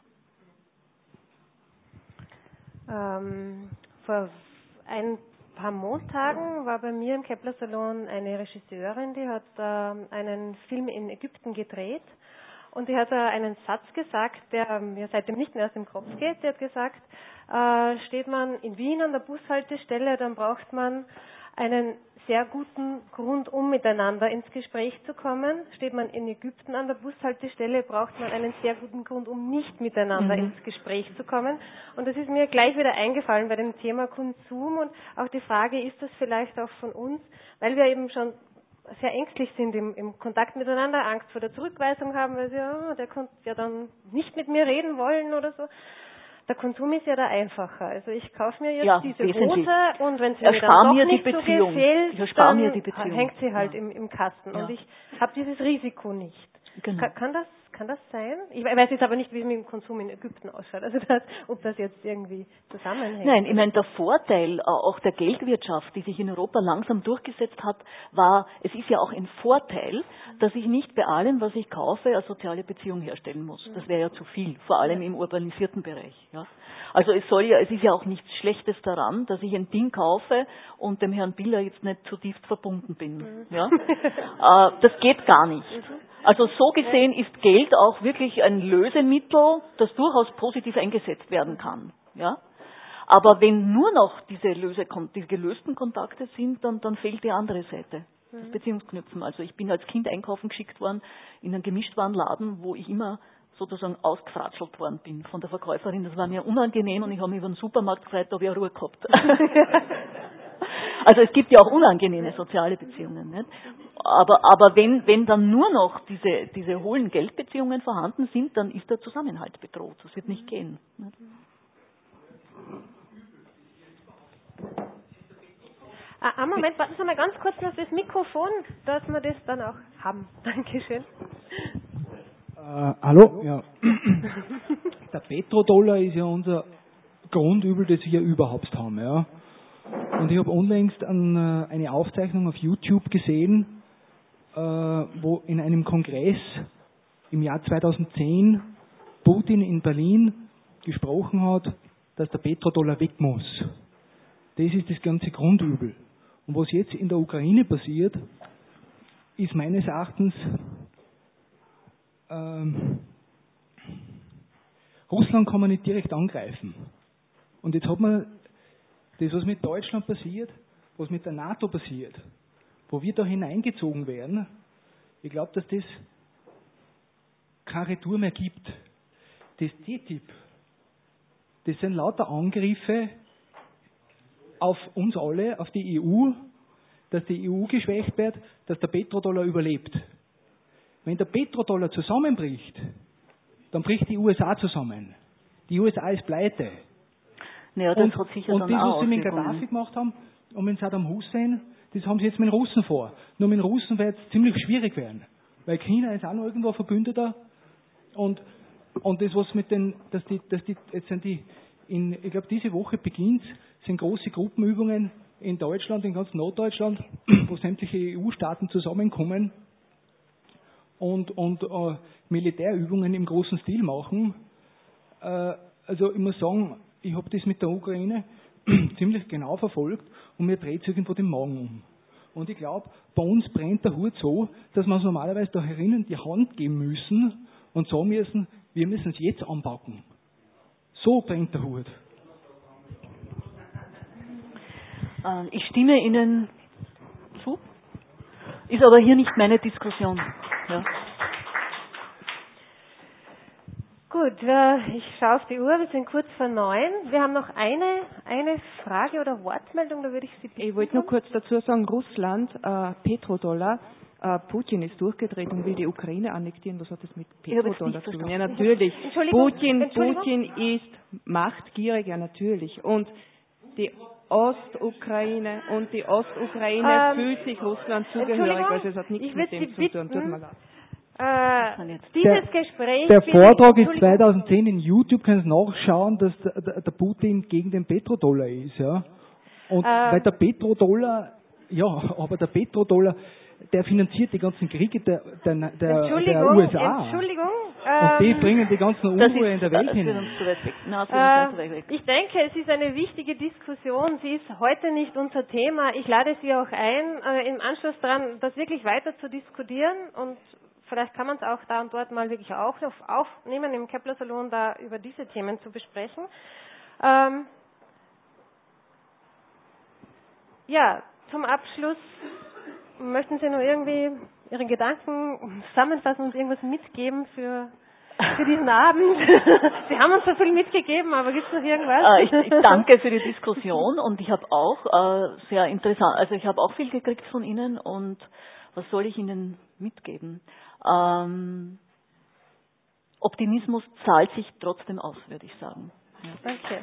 S1: Vor ein paar Montagen war bei mir im Kepler-Salon eine Regisseurin, die hat einen Film in Ägypten gedreht und die hat einen Satz gesagt, der mir seitdem nicht mehr aus dem Kopf geht. Sie hat gesagt, steht man in Wien an der Bushaltestelle, dann braucht man einen sehr guten Grund, um miteinander ins Gespräch zu kommen. Steht man in Ägypten an der Bushaltestelle, braucht man einen sehr guten Grund, um nicht miteinander ins Gespräch zu kommen. Und das ist mir gleich wieder eingefallen bei dem Thema Konsum und auch die Frage, ist das vielleicht auch von uns, weil wir eben schon sehr ängstlich sind im Kontakt miteinander, Angst vor der Zurückweisung haben, weil sie, der könnte ja dann nicht mit mir reden wollen oder so. Der Konsum ist ja da einfacher. Also ich kaufe mir jetzt diese Hose und wenn sie mir dann doch nicht so gefällt, dann hängt sie halt im Kasten. Und ich habe dieses Risiko nicht. Genau. Kann das sein? Ich weiß jetzt aber nicht, wie es mit dem Konsum in Ägypten ausschaut. Also ob das jetzt irgendwie zusammenhängt.
S2: Nein, ich meine, der Vorteil auch der Geldwirtschaft, die sich in Europa langsam durchgesetzt hat, war, es ist ja auch ein Vorteil, dass ich nicht bei allem, was ich kaufe, eine soziale Beziehung herstellen muss. Das wäre ja zu viel, vor allem im urbanisierten Bereich. Ja. Also es ist ja auch nichts Schlechtes daran, dass ich ein Ding kaufe und dem Herrn Biller jetzt nicht zutiefst verbunden bin. Ja. Das geht gar nicht. Also so gesehen ist Geld auch wirklich ein Lösemittel, das durchaus positiv eingesetzt werden kann. Ja? Aber wenn nur noch diese gelösten Kontakte sind, dann fehlt die andere Seite, das Beziehungsknüpfen. Also ich bin als Kind einkaufen geschickt worden in einen Gemischtwarenladen, wo ich immer sozusagen ausgefratschelt worden bin von der Verkäuferin. Das war mir unangenehm und ich habe mich über den Supermarkt gefreut, da habe ich auch Ruhe gehabt. Also es gibt ja auch unangenehme soziale Beziehungen. Nicht? Aber wenn dann nur noch diese hohlen Geldbeziehungen vorhanden sind, dann ist der Zusammenhalt bedroht. Das wird nicht gehen. Nicht?
S1: Moment, warten Sie mal ganz kurz noch das Mikrofon, dass wir das dann auch haben. Dankeschön.
S15: Hallo? Ja. Der Petrodollar ist ja unser Grundübel, das wir überhaupt haben. Ja. Und ich habe unlängst eine Aufzeichnung auf YouTube gesehen, wo in einem Kongress im Jahr 2010 Putin in Berlin gesprochen hat, dass der Petrodollar weg muss. Das ist das ganze Grundübel. Und was jetzt in der Ukraine passiert, ist meines Erachtens Russland kann man nicht direkt angreifen. Und jetzt hat man das, was mit Deutschland passiert, was mit der NATO passiert, wo wir da hineingezogen werden, ich glaube, dass das keine Retour mehr gibt. Das TTIP, das sind lauter Angriffe auf uns alle, auf die EU, dass die EU geschwächt wird, dass der Petrodollar überlebt. Wenn der Petrodollar zusammenbricht, dann bricht die USA zusammen. Die USA ist pleite.
S2: Ja, das hat sicher
S15: und
S2: dann
S15: das,
S2: auch
S15: was sie mit Gaddafi gemacht haben und mit Saddam Hussein, das haben sie jetzt mit den Russen vor. Nur mit den Russen wird es ziemlich schwierig werden. Weil China ist auch noch irgendwo Verbündeter. Und das, was mit den, jetzt sind ich glaube, diese Woche beginnt, sind große Gruppenübungen in Deutschland, in ganz Norddeutschland, wo sämtliche EU-Staaten zusammenkommen und Militärübungen im großen Stil machen. Also ich muss sagen, ich habe das mit der Ukraine ziemlich genau verfolgt und mir dreht es irgendwo den Magen um. Und ich glaube, bei uns brennt der Hut so, dass wir uns normalerweise da herinnen die Hand geben müssen und sagen müssen, wir müssen es jetzt anpacken. So brennt der Hut.
S2: Ich stimme Ihnen dazu. Ist aber hier nicht meine Diskussion. Ja.
S1: Gut, ich schaue auf die Uhr, wir sind kurz vor 9. Wir haben noch eine Frage oder Wortmeldung, da würde ich Sie bitten.
S16: Ich wollte nur kurz dazu sagen, Russland, Petrodollar, Putin ist durchgedreht und will die Ukraine annektieren. Was hat das mit Petrodollar zu tun? Ja, natürlich. Putin ist machtgierig, ja natürlich. Und die Ostukraine fühlt sich Russland zugehörig, also es hat nichts mit dem zu tun. Tut mir leid.
S1: Dieses Gespräch.
S15: Der Vortrag ist 2010 in YouTube, können Sie nachschauen, dass der Putin gegen den Petrodollar ist, ja. Und weil der Petrodollar, der finanziert die ganzen Kriege der USA.
S1: Entschuldigung.
S15: Und die bringen die ganzen Unruhe in der Welt hin.
S1: Ich denke, es ist eine wichtige Diskussion. Sie ist heute nicht unser Thema. Ich lade Sie auch ein, im Anschluss daran, das wirklich weiter zu diskutieren. Und vielleicht kann man es auch da und dort mal wirklich auch aufnehmen, im Kepler-Salon da über diese Themen zu besprechen. Zum Abschluss möchten Sie noch irgendwie Ihre Gedanken zusammenfassen und irgendwas mitgeben für diesen Abend? Sie haben uns so viel mitgegeben, aber gibt es noch irgendwas?
S2: Ich danke für die Diskussion und ich habe auch sehr interessant, also ich habe auch viel gekriegt von Ihnen und was soll ich Ihnen mitgeben? Optimismus zahlt sich trotzdem aus, würde ich sagen. Ja.
S1: Danke.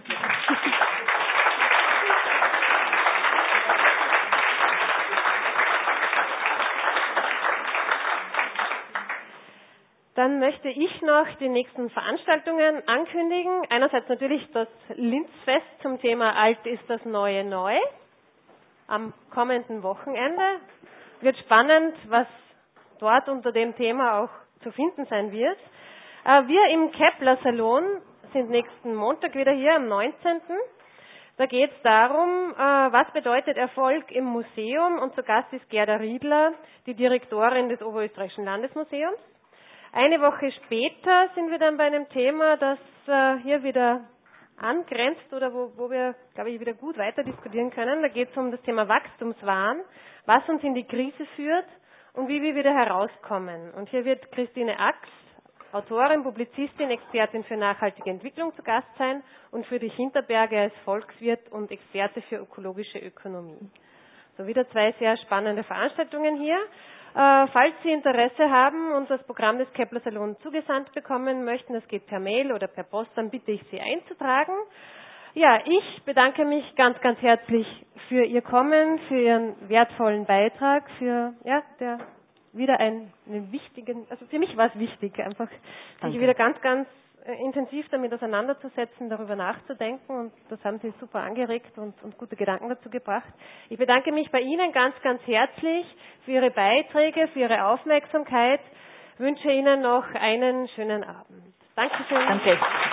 S1: Dann möchte ich noch die nächsten Veranstaltungen ankündigen. Einerseits natürlich das Linzfest zum Thema Alt ist das Neue Neu am kommenden Wochenende. Wird spannend, was dort unter dem Thema auch zu finden sein wird. Wir im Kepler-Salon sind nächsten Montag wieder hier, am 19. Da geht es darum, was bedeutet Erfolg im Museum, und zu Gast ist Gerda Riedler, die Direktorin des Oberösterreichischen Landesmuseums. Eine Woche später sind wir dann bei einem Thema, das hier wieder angrenzt oder wo wir, glaube ich, wieder gut weiter diskutieren können. Da geht es um das Thema Wachstumswahn, was uns in die Krise führt und wie wir wieder herauskommen. Und hier wird Christine Ax, Autorin, Publizistin, Expertin für nachhaltige Entwicklung zu Gast sein und Friedrich Hinterberger als Volkswirt und Experte für ökologische Ökonomie. So wieder 2 sehr spannende Veranstaltungen hier. Falls Sie Interesse haben und das Programm des Kepler-Salon zugesandt bekommen möchten, das geht per Mail oder per Post, dann bitte ich Sie einzutragen. Ja, ich bedanke mich ganz, ganz herzlich für Ihr Kommen, für Ihren wertvollen Beitrag, für wieder einen wichtigen, also für mich war es wichtig, einfach sich wieder ganz, ganz intensiv damit auseinanderzusetzen, darüber nachzudenken, und das haben Sie super angeregt und gute Gedanken dazu gebracht. Ich bedanke mich bei Ihnen ganz, ganz herzlich für Ihre Beiträge, für Ihre Aufmerksamkeit, wünsche Ihnen noch einen schönen Abend. Dankeschön.
S2: Danke.